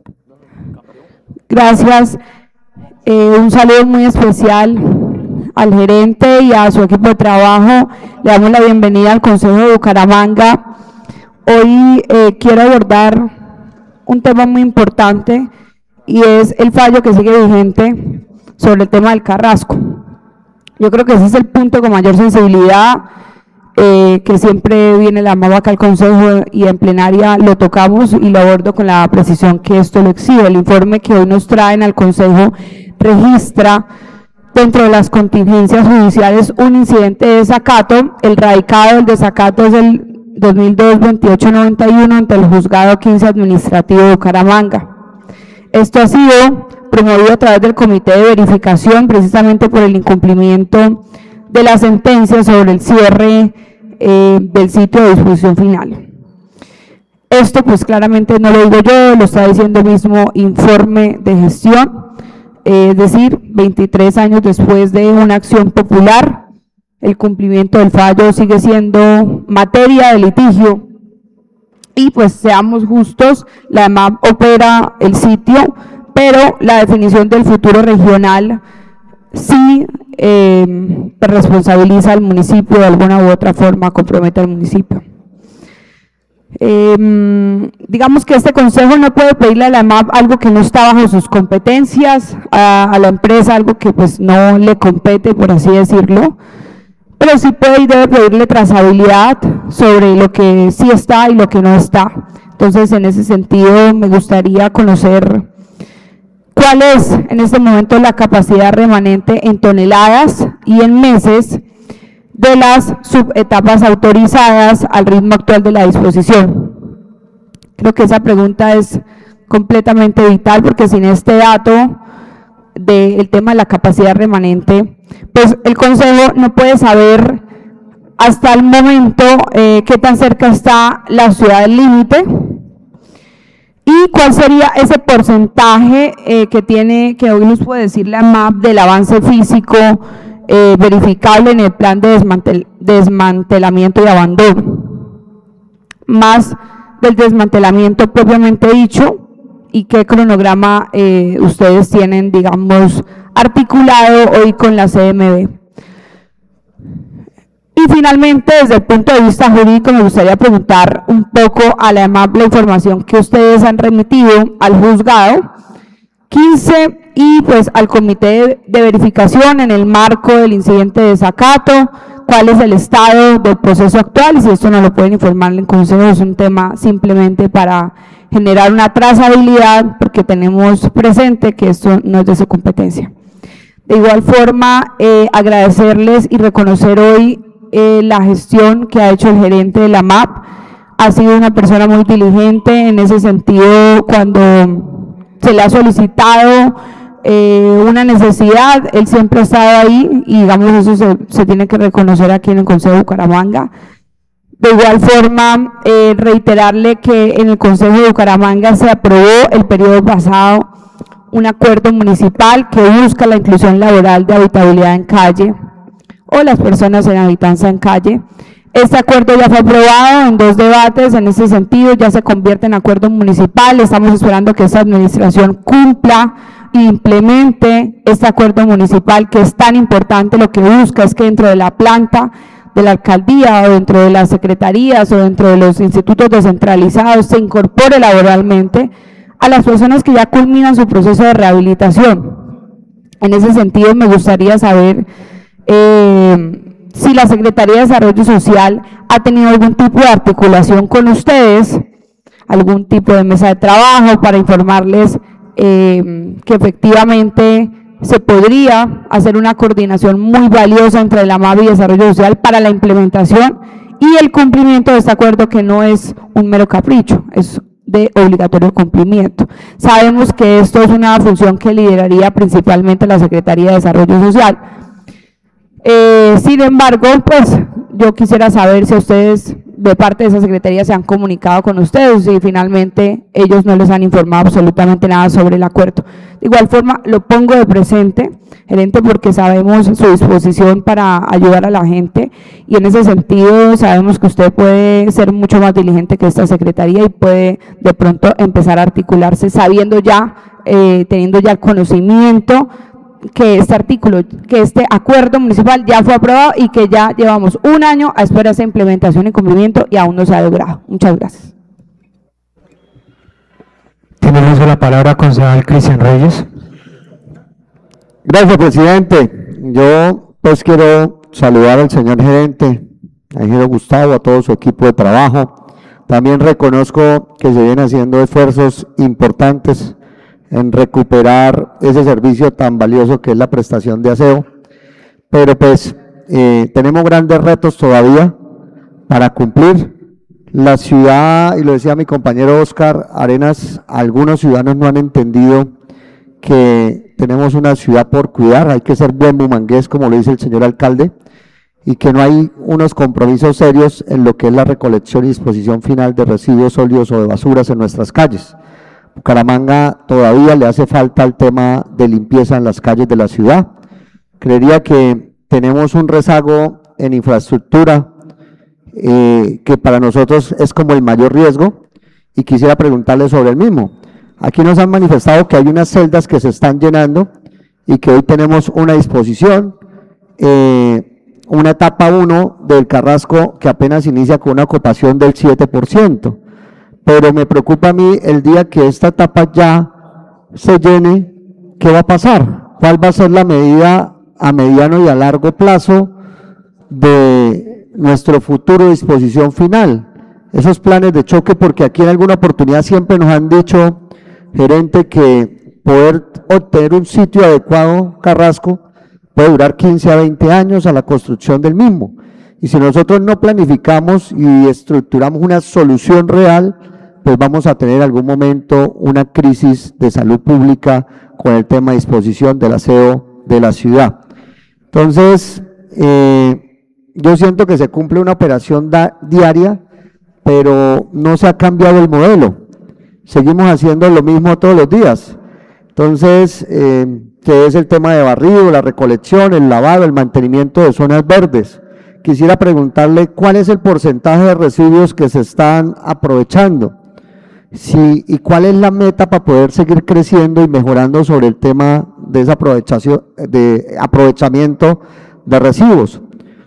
Gracias. Un saludo muy especial al gerente y a su equipo de trabajo. Le damos la bienvenida al Consejo de Bucaramanga. Hoy quiero abordar un tema muy importante y es el fallo que sigue vigente sobre el tema del Carrasco. Yo creo que ese es el punto con mayor sensibilidad, que siempre viene la mano acá al Consejo y en plenaria lo tocamos y lo abordo con la precisión que esto lo exige. El informe que hoy nos traen al Consejo registra dentro de las contingencias judiciales un incidente de desacato. El radicado del desacato es el 2002-2891 ante el Juzgado 15 Administrativo de Bucaramanga. Esto ha sido promovido a través del Comité de Verificación precisamente por el incumplimiento de la sentencia sobre el cierre del sitio de disposición final. Esto pues claramente no lo digo yo, lo está diciendo el mismo informe de gestión, es decir, 23 años después de una acción popular, el cumplimiento del fallo sigue siendo materia de litigio y pues seamos justos, la EMAP opera el sitio, pero la definición del futuro regional sí responsabiliza al municipio de alguna u otra forma, compromete al municipio. Digamos que este consejo no puede pedirle a la EMAP algo que no está bajo sus competencias, a la empresa algo que pues no le compete, por así decirlo, pero sí puede y debe pedirle trazabilidad sobre lo que sí está y lo que no está. Entonces, en ese sentido, me gustaría conocer cuál es en este momento la capacidad remanente en toneladas y en meses de las subetapas autorizadas al ritmo actual de la disposición. Creo que esa pregunta es completamente vital porque sin este dato del tema de la capacidad remanente, pues el Consejo no puede saber hasta el momento qué tan cerca está la ciudad del límite y cuál sería ese porcentaje que hoy nos puede decir la EMAP del avance físico verificable en el plan de desmantelamiento y abandono, más del desmantelamiento propiamente dicho, y qué cronograma ustedes tienen, digamos, articulado hoy con la CMB. Y finalmente, desde el punto de vista jurídico, me gustaría preguntar un poco a la EMAP la información que ustedes han remitido al juzgado 15 y pues al comité de verificación en el marco del incidente de desacato, cuál es el estado del proceso actual y si esto no lo pueden informar en consejo, es un tema simplemente para generar una trazabilidad porque tenemos presente que esto no es de su competencia. De igual forma, agradecerles y reconocer hoy la gestión que ha hecho el gerente de la MAP. Ha sido una persona muy diligente en ese sentido cuando se le ha solicitado una necesidad, él siempre ha estado ahí y digamos eso se tiene que reconocer aquí en el Consejo de Bucaramanga. De igual forma, reiterarle que en el Consejo de Bucaramanga se aprobó el periodo pasado un acuerdo municipal que busca la inclusión laboral de habitabilidad en calle o las personas en habitanza en calle. Este acuerdo ya fue aprobado en 2 debates, en ese sentido ya se convierte en acuerdo municipal, estamos esperando que esta administración cumpla implemente este acuerdo municipal que es tan importante. Lo que busca es que dentro de la planta de la alcaldía o dentro de las secretarías o dentro de los institutos descentralizados se incorpore laboralmente a las personas que ya culminan su proceso de rehabilitación. En ese sentido, me gustaría saber si la Secretaría de Desarrollo Social ha tenido algún tipo de articulación con ustedes, algún tipo de mesa de trabajo para informarles que efectivamente se podría hacer una coordinación muy valiosa entre la MAB y Desarrollo Social para la implementación y el cumplimiento de este acuerdo, que no es un mero capricho, es de obligatorio cumplimiento. Sabemos que esto es una función que lideraría principalmente la Secretaría de Desarrollo Social. Sin embargo, pues yo quisiera saber si ustedes de parte de esa Secretaría se han comunicado con ustedes y finalmente ellos no les han informado absolutamente nada sobre el acuerdo. De igual forma, lo pongo de presente, gerente, porque sabemos su disposición para ayudar a la gente y en ese sentido sabemos que usted puede ser mucho más diligente que esta Secretaría y puede de pronto empezar a articularse sabiendo ya, teniendo ya el conocimiento que este acuerdo municipal ya fue aprobado y que ya llevamos un año a esperar esa implementación y cumplimiento y aún no se ha logrado. Muchas gracias. Tenemos la palabra concejal Cristian Reyes. Gracias, presidente. Yo pues quiero saludar al señor gerente, al ingeniero Gustavo, a todo su equipo de trabajo. También reconozco que se vienen haciendo esfuerzos importantes en recuperar ese servicio tan valioso que es la prestación de aseo, pero pues tenemos grandes retos todavía para cumplir. La ciudad, y lo decía mi compañero Oscar Arenas, algunos ciudadanos no han entendido que tenemos una ciudad por cuidar, hay que ser buen bumangués, como lo dice el señor alcalde, y que no hay unos compromisos serios en lo que es la recolección y disposición final de residuos sólidos o de basuras en nuestras calles. Bucaramanga todavía le hace falta el tema de limpieza en las calles de la ciudad. Creería que tenemos un rezago en infraestructura que para nosotros es como el mayor riesgo y quisiera preguntarle sobre el mismo. Aquí nos han manifestado que hay unas celdas que se están llenando y que hoy tenemos una disposición, una etapa 1 del Carrasco que apenas inicia con una ocupación del 7%. Pero me preocupa a mí el día que esta etapa ya se llene, ¿qué va a pasar? ¿Cuál va a ser la medida a mediano y a largo plazo de nuestro futuro de disposición final? Esos planes de choque, porque aquí en alguna oportunidad siempre nos han dicho, gerente, que poder obtener un sitio adecuado, Carrasco, puede durar 15 a 20 años a la construcción del mismo. Y si nosotros no planificamos y estructuramos una solución real, pues vamos a tener en algún momento una crisis de salud pública con el tema de disposición del aseo de la ciudad. Entonces, yo siento que se cumple una operación diaria, pero no se ha cambiado el modelo. Seguimos haciendo lo mismo todos los días. Entonces, que es el tema de barrido, la recolección, el lavado, el mantenimiento de zonas verdes. Quisiera preguntarle cuál es el porcentaje de residuos que se están aprovechando. Sí, y cuál es la meta para poder seguir creciendo y mejorando sobre el tema de esa aprovechamiento de residuos.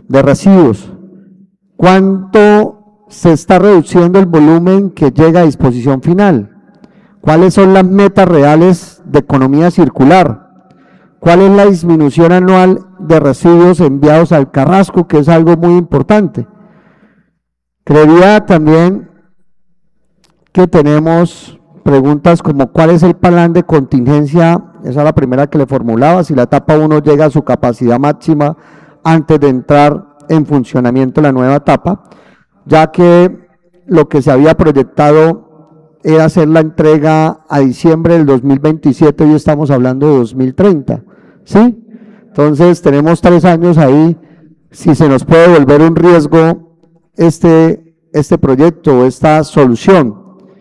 ¿Cuánto se está reduciendo el volumen que llega a disposición final? ¿Cuáles son las metas reales de economía circular? ¿Cuál es la disminución anual de residuos enviados al Carrasco, que es algo muy importante? Creería también que tenemos preguntas como ¿cuál es el plan de contingencia? Esa es la primera que le formulaba, si la etapa 1 llega a su capacidad máxima antes de entrar en funcionamiento la nueva etapa, ya que lo que se había proyectado era hacer la entrega a diciembre del 2027 y estamos hablando de 2030, ¿sí? Entonces tenemos 3 años ahí, si se nos puede volver un riesgo este proyecto o esta solución.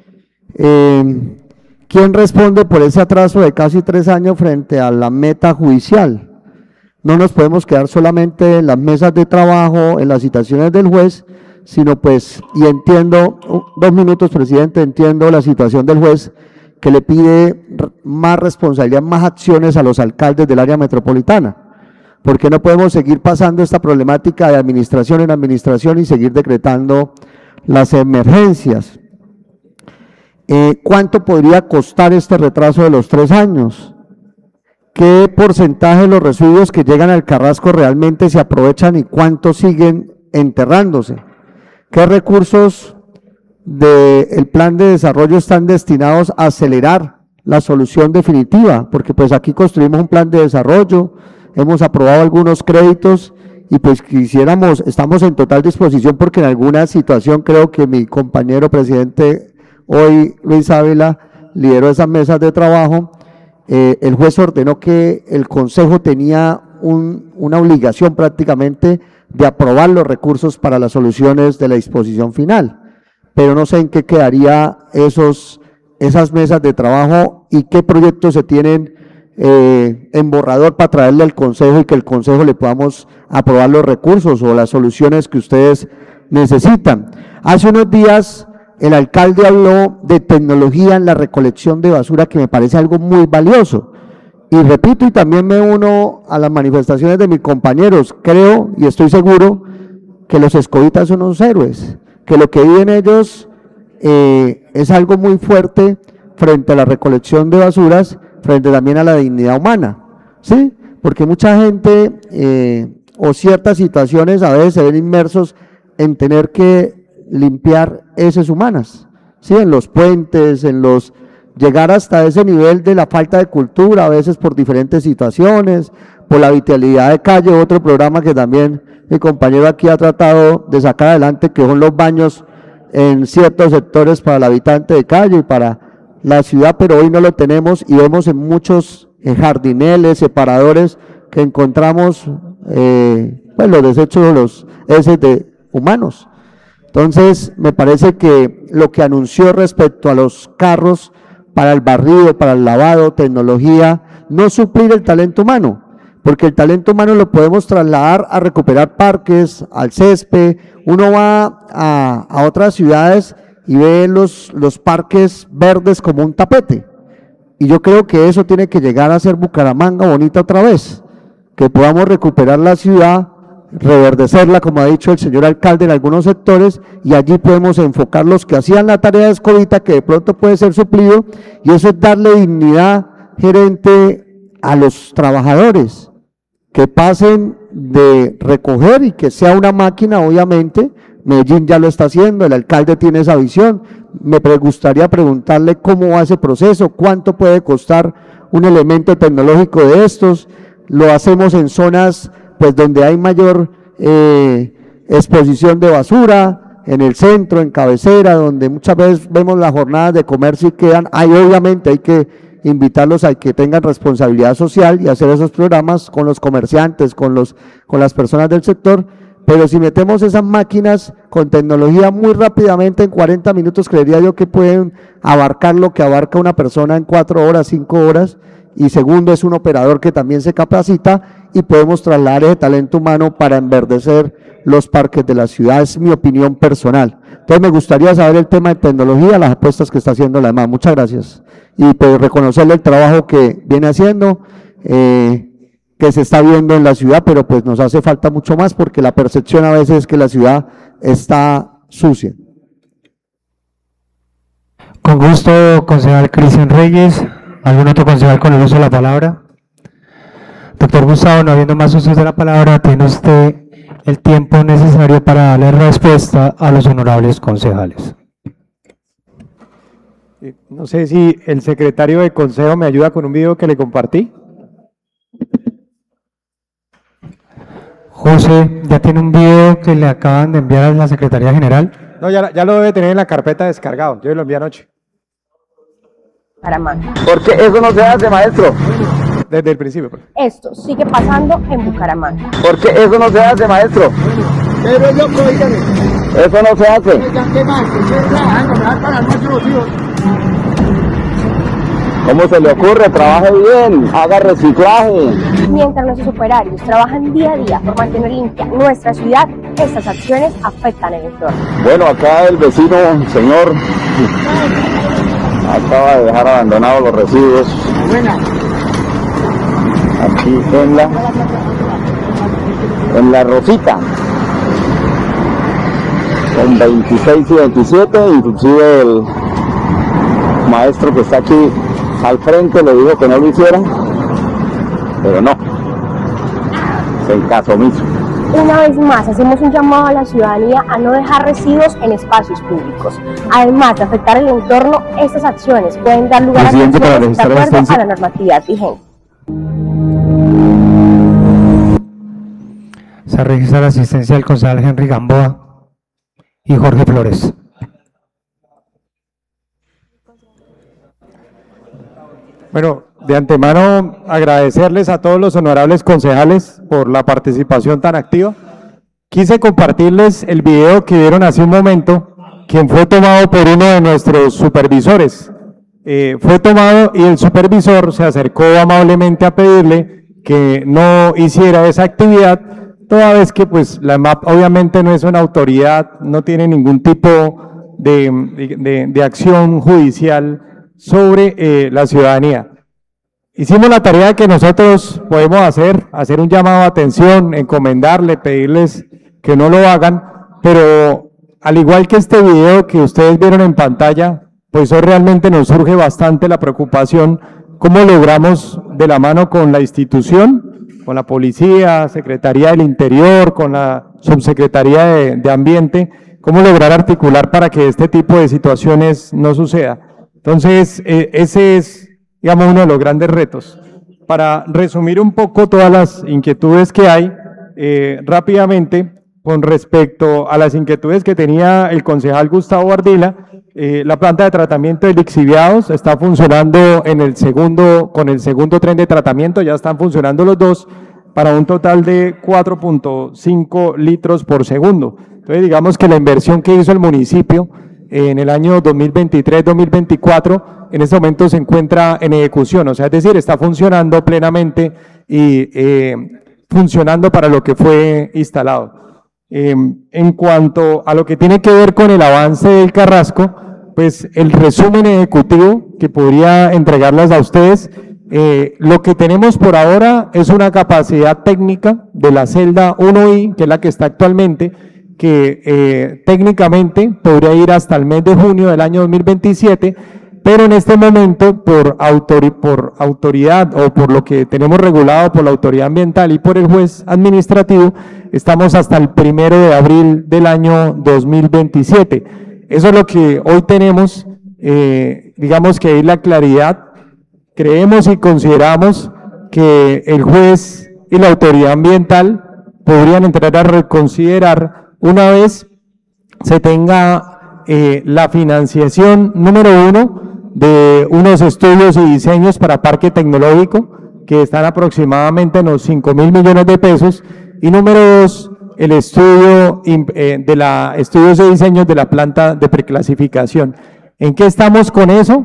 ¿Quién responde por ese atraso de casi 3 años frente a la meta judicial? No nos podemos quedar solamente en las mesas de trabajo, en las citaciones del juez, sino pues, y entiendo, 2 minutos, presidente, entiendo la situación del juez que le pide más responsabilidad, más acciones a los alcaldes del área metropolitana, porque no podemos seguir pasando esta problemática de administración en administración y seguir decretando las emergencias. ¿Cuánto podría costar este retraso de los 3 años? ¿Qué porcentaje de los residuos que llegan al Carrasco realmente se aprovechan y cuántos siguen enterrándose? ¿Qué recursos del plan de desarrollo están destinados a acelerar la solución definitiva? Porque pues aquí construimos un plan de desarrollo, hemos aprobado algunos créditos y pues estamos en total disposición porque en alguna situación creo que mi compañero presidente hoy, Luis Ávila, lideró esas mesas de trabajo. El juez ordenó que el Consejo tenía una obligación prácticamente de aprobar los recursos para las soluciones de la disposición final, pero no sé en qué quedaría esas mesas de trabajo y qué proyectos se tienen en borrador para traerle al Consejo y que el Consejo le podamos aprobar los recursos o las soluciones que ustedes necesitan. Hace unos días el alcalde habló de tecnología en la recolección de basura, que me parece algo muy valioso. Y repito, y también me uno a las manifestaciones de mis compañeros, creo y estoy seguro que los escobitas son unos héroes, que lo que viven ellos es algo muy fuerte frente a la recolección de basuras, frente también a la dignidad humana, ¿sí? Porque mucha gente o ciertas situaciones a veces se ven inmersos en tener que limpiar heces humanas, ¿sí? En los puentes, llegar hasta ese nivel de la falta de cultura, a veces por diferentes situaciones, por la vitalidad de calle, otro programa que también mi compañero aquí ha tratado de sacar adelante, que son los baños en ciertos sectores para el habitante de calle y para la ciudad, pero hoy no lo tenemos y vemos en muchos jardineles, separadores, que encontramos pues los desechos, los heces de humanos. Entonces, me parece que lo que anunció respecto a los carros para el barrido, para el lavado, tecnología, no suplir el talento humano, porque el talento humano lo podemos trasladar a recuperar parques, al césped. Uno va a otras ciudades y ve los parques verdes como un tapete, y yo creo que eso tiene que llegar a ser Bucaramanga bonita otra vez, que podamos recuperar la ciudad, reverdecerla, como ha dicho el señor alcalde, en algunos sectores, y allí podemos enfocar los que hacían la tarea de escobita, que de pronto puede ser suplido, y eso es darle dignidad, gerente, a los trabajadores, que pasen de recoger y que sea una máquina. Obviamente, Medellín ya lo está haciendo, el alcalde tiene esa visión. Me gustaría preguntarle cómo va ese proceso, cuánto puede costar un elemento tecnológico de estos. Lo hacemos en zonas pues donde hay mayor exposición de basura, en el centro, en cabecera, donde muchas veces vemos las jornadas de comercio y quedan, obviamente hay que invitarlos a que tengan responsabilidad social y hacer esos programas con los comerciantes, con las personas del sector, pero si metemos esas máquinas con tecnología muy rápidamente, en 40 minutos, creería yo que pueden abarcar lo que abarca una persona en 4 horas, 5 horas, y segundo, es un operador que también se capacita y podemos trasladar ese talento humano para enverdecer los parques de la ciudad. Es mi opinión personal. Entonces me gustaría saber el tema de tecnología, las apuestas que está haciendo la EMAB. Muchas gracias. Y pues reconocerle el trabajo que viene haciendo, que se está viendo en la ciudad, pero pues nos hace falta mucho más porque la percepción a veces es que la ciudad está sucia. Con gusto, concejal Cristian Reyes. ¿Algún otro concejal con el uso de la palabra? Doctor Gustavo, no habiendo más usos de la palabra, tiene usted el tiempo necesario para darle respuesta a los honorables concejales. No sé si el secretario de consejo me ayuda con un video que le compartí. José, ¿ya tiene un video que le acaban de enviar a la Secretaría General? No, ya lo debe tener en la carpeta descargado. Yo lo envié anoche. Bucaramanga. ¿Por qué eso no se hace, maestro? Desde el principio. Esto sigue pasando en Bucaramanga. ¿Por qué eso no se hace, maestro? Pero yo dígame. Eso no se hace. ¿Qué más? Estoy trabajando, me van para nuestros hijos. ¿Cómo se le ocurre? Trabaje bien, haga reciclaje. Mientras nuestros operarios trabajan día a día por mantener limpia nuestra ciudad, estas acciones afectan el entorno. Bueno, acá el vecino, señor, acaba de dejar abandonados los residuos Aquí en la Rosita, con 26 y 27, inclusive el maestro que está aquí al frente le dijo que no lo hiciera, pero no, se caso omiso. Una vez más, hacemos un llamado a la ciudadanía a no dejar residuos en espacios públicos. Además de afectar el entorno, estas acciones pueden dar lugar a sanciones de acuerdo a la normatividad vigente. Se registra la asistencia del concejal Henry Gamboa y Jorge Flores. Bueno, de antemano agradecerles a todos los honorables concejales por la participación tan activa. Quise compartirles el video que vieron hace un momento, quien fue tomado por uno de nuestros supervisores. Fue tomado y el supervisor se acercó amablemente a pedirle que no hiciera esa actividad, toda vez que pues la EMAP obviamente no es una autoridad, no tiene ningún tipo de acción judicial sobre la ciudadanía. Hicimos la tarea que nosotros podemos hacer un llamado de atención, encomendarle, pedirles que no lo hagan, pero al igual que este video que ustedes vieron en pantalla, pues hoy realmente nos surge bastante la preocupación cómo logramos de la mano con la institución, con la policía, Secretaría del Interior, con la Subsecretaría de Ambiente, cómo lograr articular para que este tipo de situaciones no suceda. Entonces, ese es, digamos, uno de los grandes retos. Para resumir un poco todas las inquietudes que hay, rápidamente, con respecto a las inquietudes que tenía el concejal Gustavo Ardila, la planta de tratamiento de lixiviados está funcionando con el segundo tren de tratamiento, ya están funcionando los dos, para un total de 4.5 litros por segundo. Entonces, digamos que la inversión que hizo el municipio en el año 2023-2024, en este momento se encuentra en ejecución, o sea, es decir, está funcionando plenamente y funcionando para lo que fue instalado. En cuanto a lo que tiene que ver con el avance del Carrasco, pues el resumen ejecutivo que podría entregarles a ustedes, lo que tenemos por ahora es una capacidad técnica de la celda 1I, que es la que está actualmente, que técnicamente podría ir hasta el mes de junio del año 2027, pero en este momento por autoridad o por lo que tenemos regulado por la autoridad ambiental y por el juez administrativo, estamos hasta el 1 de abril del año 2027. Eso es lo que hoy tenemos, digamos que hay la claridad. Creemos y consideramos que el juez y la autoridad ambiental podrían entrar a reconsiderar una vez se tenga la financiación número 1 de unos estudios y diseños para parque tecnológico que están aproximadamente en los 5.000 millones de pesos, y número 2 el estudio estudios y diseños de la planta de preclasificación. ¿En qué estamos con eso?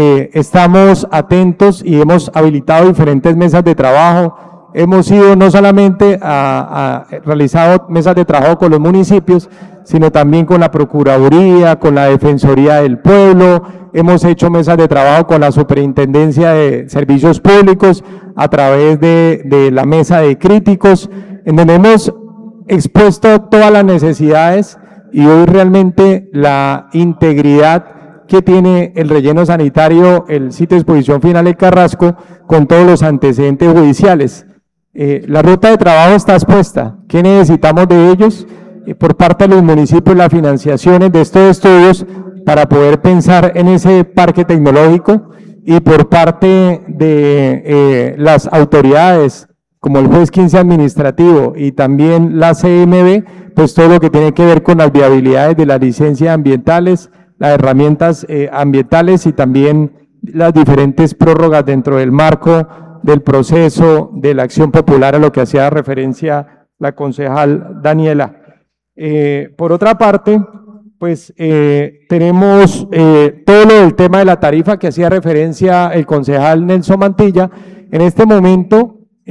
Estamos atentos y hemos habilitado diferentes mesas de trabajo. Hemos ido no solamente a realizado mesas de trabajo con los municipios, sino también con la Procuraduría, con la Defensoría del Pueblo. Hemos hecho mesas de trabajo con la Superintendencia de Servicios Públicos a través de la mesa de críticos, en donde hemos expuesto todas las necesidades y hoy realmente la integridad que tiene el relleno sanitario, el sitio de exposición final de Carrasco, con todos los antecedentes judiciales. La ruta de trabajo está expuesta. ¿Qué necesitamos de ellos? Por parte de los municipios, las financiaciones de estos estudios para poder pensar en ese parque tecnológico, y por parte de las autoridades, como el juez 15 administrativo y también la CMB, pues todo lo que tiene que ver con las viabilidades de las licencias ambientales, las herramientas ambientales y también las diferentes prórrogas dentro del marco del proceso de la acción popular, a lo que hacía referencia la concejal Daniela. Por otra parte, pues tenemos todo lo del tema de la tarifa que hacía referencia el concejal Nelson Mantilla. En este momento,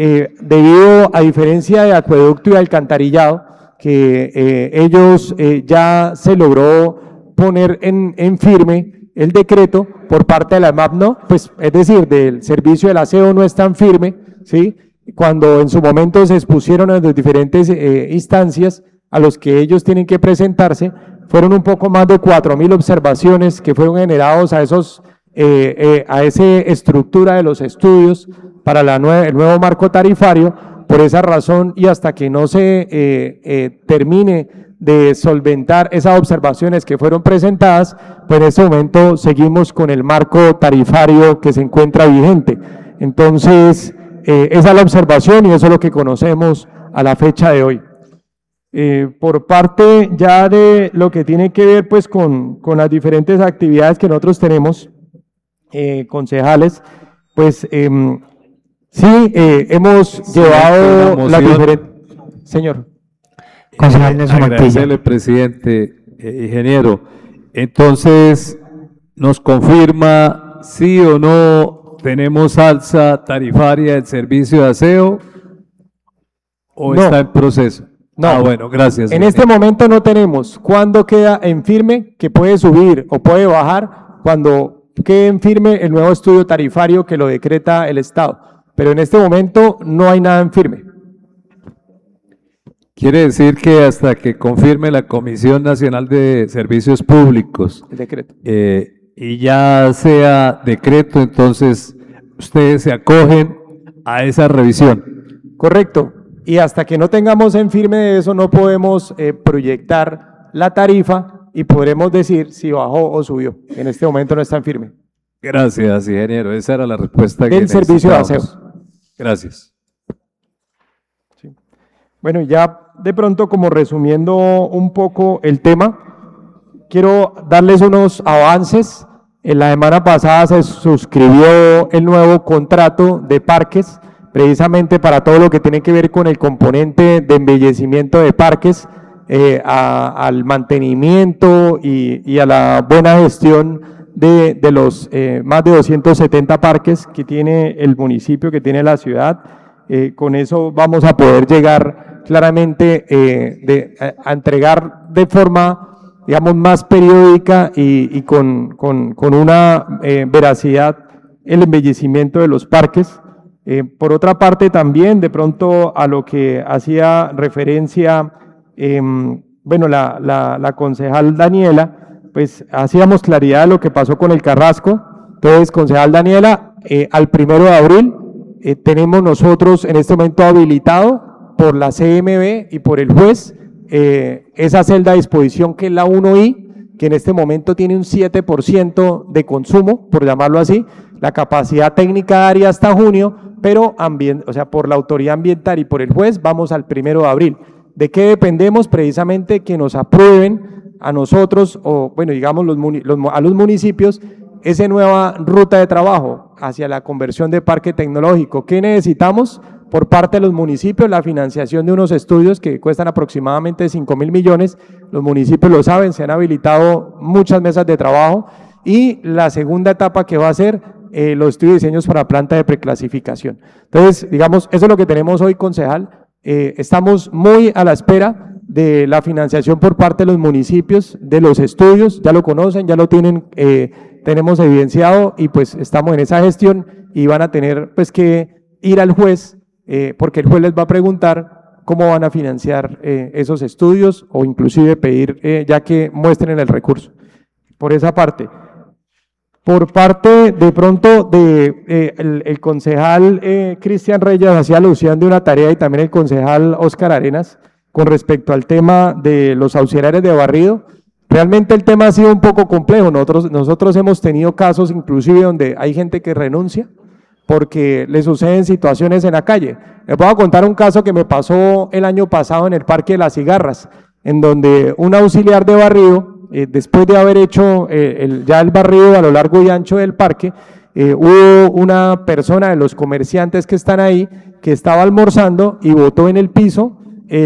debido a diferencia de acueducto y alcantarillado, que ellos ya se logró poner en firme el decreto por parte de la EMAP, no, pues es decir, del servicio del aseo no es tan firme, ¿sí? Cuando en su momento se expusieron en las diferentes instancias a los que ellos tienen que presentarse, fueron un poco más de 4.000 observaciones que fueron generados a esa estructura de los estudios para el nuevo marco tarifario. Por esa razón, y hasta que no se termine de solventar esas observaciones que fueron presentadas, pues en este momento seguimos con el marco tarifario que se encuentra vigente. Entonces, esa es la observación y eso es lo que conocemos a la fecha de hoy. Por parte ya de lo que tiene que ver pues con las diferentes actividades que nosotros tenemos, concejales, pues sí, hemos llevado las diferentes... Señor. Concejal Nelson Mantilla. Agradecerle, presidente, ingeniero. Entonces, ¿nos confirma sí o no tenemos alza tarifaria del servicio de aseo o No. está en proceso? No. Ah, bueno, gracias. En este momento no tenemos. ¿Cuándo queda en firme que puede subir o puede bajar? Cuando quede en firme el nuevo estudio tarifario que lo decreta el Estado. Pero en este momento no hay nada en firme. Quiere decir que hasta que confirme la Comisión Nacional de Servicios Públicos El decreto. Y ya sea decreto, entonces ustedes se acogen a esa revisión. Correcto. Y hasta que no tengamos en firme de eso, no podemos proyectar la tarifa y podremos decir si bajó o subió. En este momento no está en firme. Gracias, ingeniero. Esa era la respuesta Del que servicio de necesitábamos. aseo. Gracias. Bueno, ya de pronto, como resumiendo un poco el tema, quiero darles unos avances. En la semana pasada se suscribió el nuevo contrato de parques, precisamente para todo lo que tiene que ver con el componente de embellecimiento de parques, al mantenimiento y a la buena gestión de los más de 270 parques que tiene el municipio, que tiene la ciudad. Con eso vamos a poder llegar claramente a entregar de forma, digamos, más periódica y con una veracidad el embellecimiento de los parques. Por otra parte, también de pronto a lo que hacía referencia, bueno, la concejal Daniela, pues hacíamos claridad de lo que pasó con el Carrasco. Entonces, concejal Daniela, al 1 de abril tenemos nosotros en este momento habilitado por la CMB y por el juez esa celda a disposición que es la 1I, que en este momento tiene un 7% de consumo, por llamarlo así. La capacidad técnica daría hasta junio, pero o sea, por la autoridad ambiental y por el juez vamos al 1 de abril. ¿De qué dependemos? Precisamente que nos aprueben a nosotros, o bueno, digamos a los municipios, esa nueva ruta de trabajo hacia la conversión de parque tecnológico. ¿Qué necesitamos? Por parte de los municipios, la financiación de unos estudios que cuestan aproximadamente 5.000 millones. Los municipios lo saben, se han habilitado muchas mesas de trabajo. Y la segunda etapa que va a ser los estudios y diseños para planta de preclasificación. Entonces, digamos, eso es lo que tenemos hoy, concejal. Estamos muy a la espera de la financiación por parte de los municipios, de los estudios, ya lo conocen, ya lo tienen, tenemos evidenciado y pues estamos en esa gestión y van a tener pues que ir al juez, porque el juez les va a preguntar cómo van a financiar esos estudios o inclusive pedir ya que muestren el recurso. Por esa parte. Por parte de pronto de el concejal Cristian Reyes hacía alusión de una tarea y también el concejal Óscar Arenas con respecto al tema de los auxiliares de barrido. Realmente el tema ha sido un poco complejo. Nosotros hemos tenido casos inclusive donde hay gente que renuncia porque le suceden situaciones en la calle. Les voy a contar un caso que me pasó el año pasado en el Parque de las Cigarras, en donde un auxiliar de barrido, después de haber hecho ya el barrido a lo largo y ancho del parque, hubo una persona de los comerciantes que están ahí que estaba almorzando y botó en el piso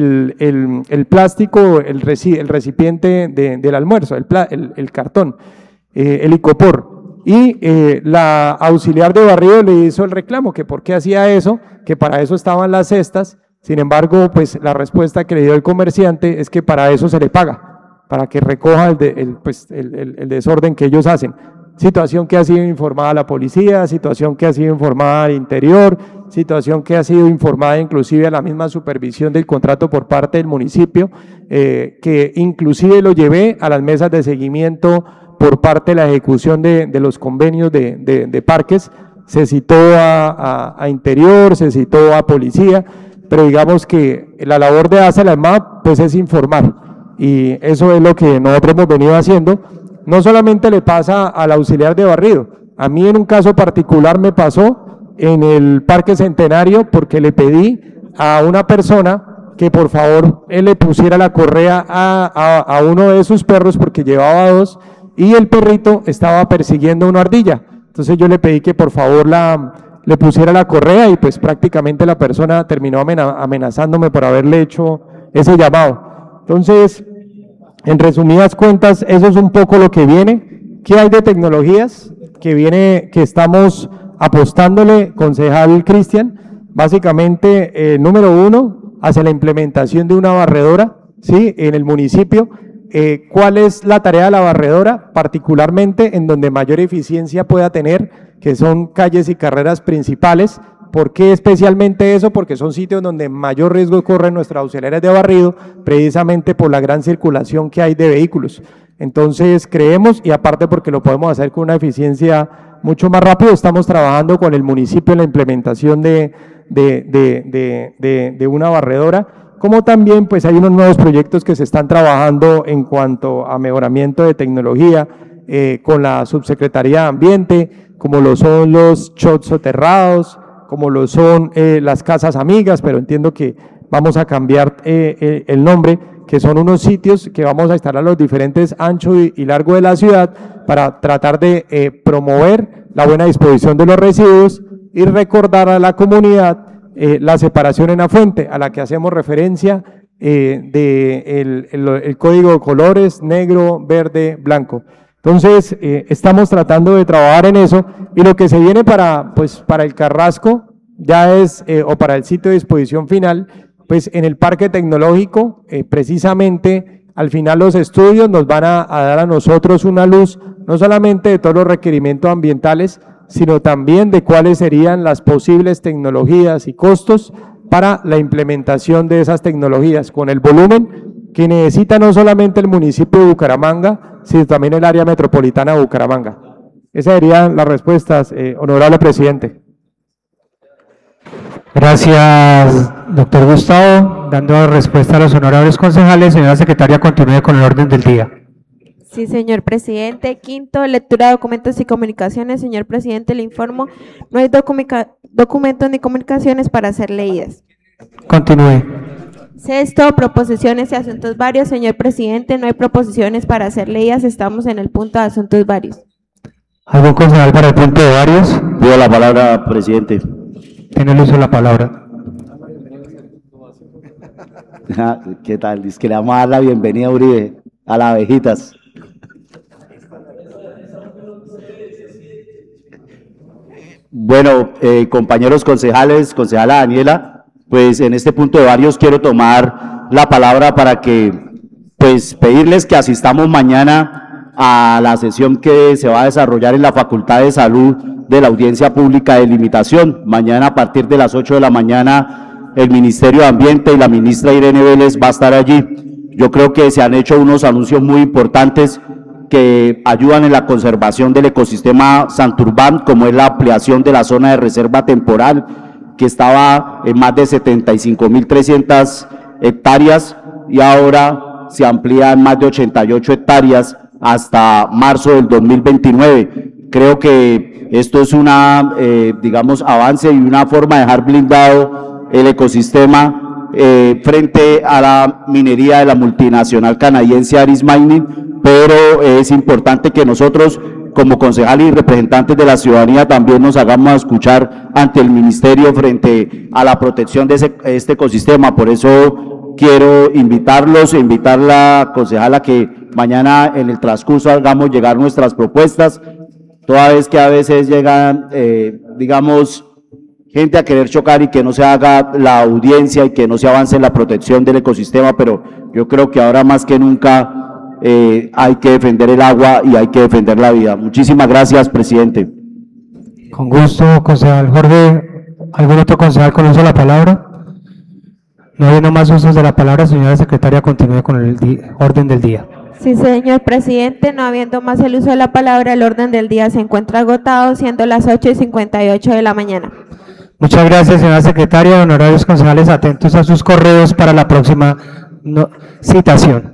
el plástico, el recipiente del almuerzo, el cartón, el icopor. Y la auxiliar de barrido le hizo el reclamo, que por qué hacía eso, que para eso estaban las cestas. Sin embargo, pues la respuesta que le dio el comerciante es que para eso se le paga, para que recoja el desorden que ellos hacen. situación que ha sido informada a la policía, situación que ha sido informada al interior, situación que ha sido informada inclusive a la misma supervisión del contrato por parte del municipio, que inclusive lo llevé a las mesas de seguimiento por parte de la ejecución de los convenios de parques. Se citó a interior, se citó a policía, pero digamos que la labor de hace la EMAP pues es informar, y eso es lo que nosotros hemos venido haciendo. No solamente le pasa al auxiliar de barrido, a mí en un caso particular me pasó en el Parque Centenario, porque le pedí a una persona que por favor él le pusiera la correa a uno de sus perros, porque llevaba 2 y el perrito estaba persiguiendo una ardilla. Entonces yo le pedí que por favor le pusiera la correa, y pues prácticamente la persona terminó amenazándome por haberle hecho ese llamado. Entonces, en resumidas cuentas, eso es un poco lo que viene. ¿Qué hay de tecnologías que estamos apostándole, concejal Cristian? Básicamente, número 1, hacia la implementación de una barredora, ¿sí?, en el municipio. ¿Cuál es la tarea de la barredora? Particularmente en donde mayor eficiencia pueda tener, que son calles y carreras principales. ¿Por qué especialmente eso? Porque son sitios donde mayor riesgo corren nuestros auxiliares de barrido, precisamente por la gran circulación que hay de vehículos. Entonces creemos, y aparte porque lo podemos hacer con una eficiencia mucho más rápido, estamos trabajando con el municipio en la implementación de una barredora, como también pues hay unos nuevos proyectos que se están trabajando en cuanto a mejoramiento de tecnología con la Subsecretaría de Ambiente, como lo son los shots soterrados, como lo son las casas amigas, pero entiendo que vamos a cambiar el nombre, que son unos sitios que vamos a instalar a los diferentes ancho y largo de la ciudad para tratar de promover la buena disposición de los residuos y recordar a la comunidad la separación en la fuente, a la que hacemos referencia el código de colores negro, verde, blanco. Entonces, estamos tratando de trabajar en eso, y lo que se viene para el Carrasco ya es, o para el sitio de disposición final, pues en el Parque Tecnológico, precisamente al final los estudios nos van a dar a nosotros una luz, no solamente de todos los requerimientos ambientales, sino también de cuáles serían las posibles tecnologías y costos para la implementación de esas tecnologías, con el volumen que necesita no solamente el municipio de Bucaramanga, sino también el área metropolitana de Bucaramanga. Esas serían las respuestas, honorable presidente. Gracias, doctor Gustavo. Dando respuesta a los honorables concejales, señora secretaria, continúe con el orden del día. Sí, señor presidente. Quinto, lectura de documentos y comunicaciones. Señor presidente, le informo, no hay documentos ni comunicaciones para ser leídas. Continúe. Sexto, proposiciones y asuntos varios. Señor presidente, no hay proposiciones para ser leídas. Estamos en el punto de asuntos varios. ¿Algún concejal para el punto de varios? Pido la palabra, presidente. Tiene el uso de la palabra. ¿Qué tal? Dice que le vamos a dar la bienvenida a Uribe, a las abejitas. Bueno, compañeros concejales, concejala Daniela, pues en este punto de varios quiero tomar la palabra para que, pues pedirles que asistamos mañana a la sesión que se va a desarrollar en la Facultad de Salud de la Audiencia Pública de Limitación. Mañana a partir de las 8 de la mañana el Ministerio de Ambiente y la ministra Irene Vélez va a estar allí. Yo creo que se han hecho unos anuncios muy importantes que ayudan en la conservación del ecosistema Santurbán, como es la ampliación de la zona de reserva temporal, que estaba en más de 75.300 hectáreas y ahora se amplía en más de 88 hectáreas hasta marzo del 2029. Creo que esto es una, digamos, avance y una forma de dejar blindado el ecosistema frente a la minería de la multinacional canadiense Aris Mining, pero es importante que nosotros, como concejales y representantes de la ciudadanía, también nos hagamos escuchar ante el ministerio frente a la protección de este ecosistema. Por eso quiero invitarlos, invitar a la concejala a que mañana en el transcurso hagamos llegar nuestras propuestas, toda vez que a veces llegan, digamos, gente a querer chocar y que no se haga la audiencia y que no se avance en la protección del ecosistema, pero yo creo que ahora más que nunca hay que defender el agua y hay que defender la vida. Muchísimas gracias, presidente. Con gusto, concejal Jorge. ¿Algún otro concejal con uso de la palabra? No habiendo más usos de la palabra, señora secretaria, continúe con el orden del día. Sí, señor presidente, no habiendo más el uso de la palabra, el orden del día se encuentra agotado, siendo las 8:58 de la mañana. Muchas gracias, señora secretaria. Honorarios concejales, atentos a sus correos para la próxima citación.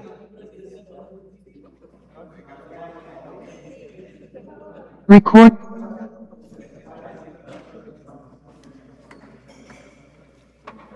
Record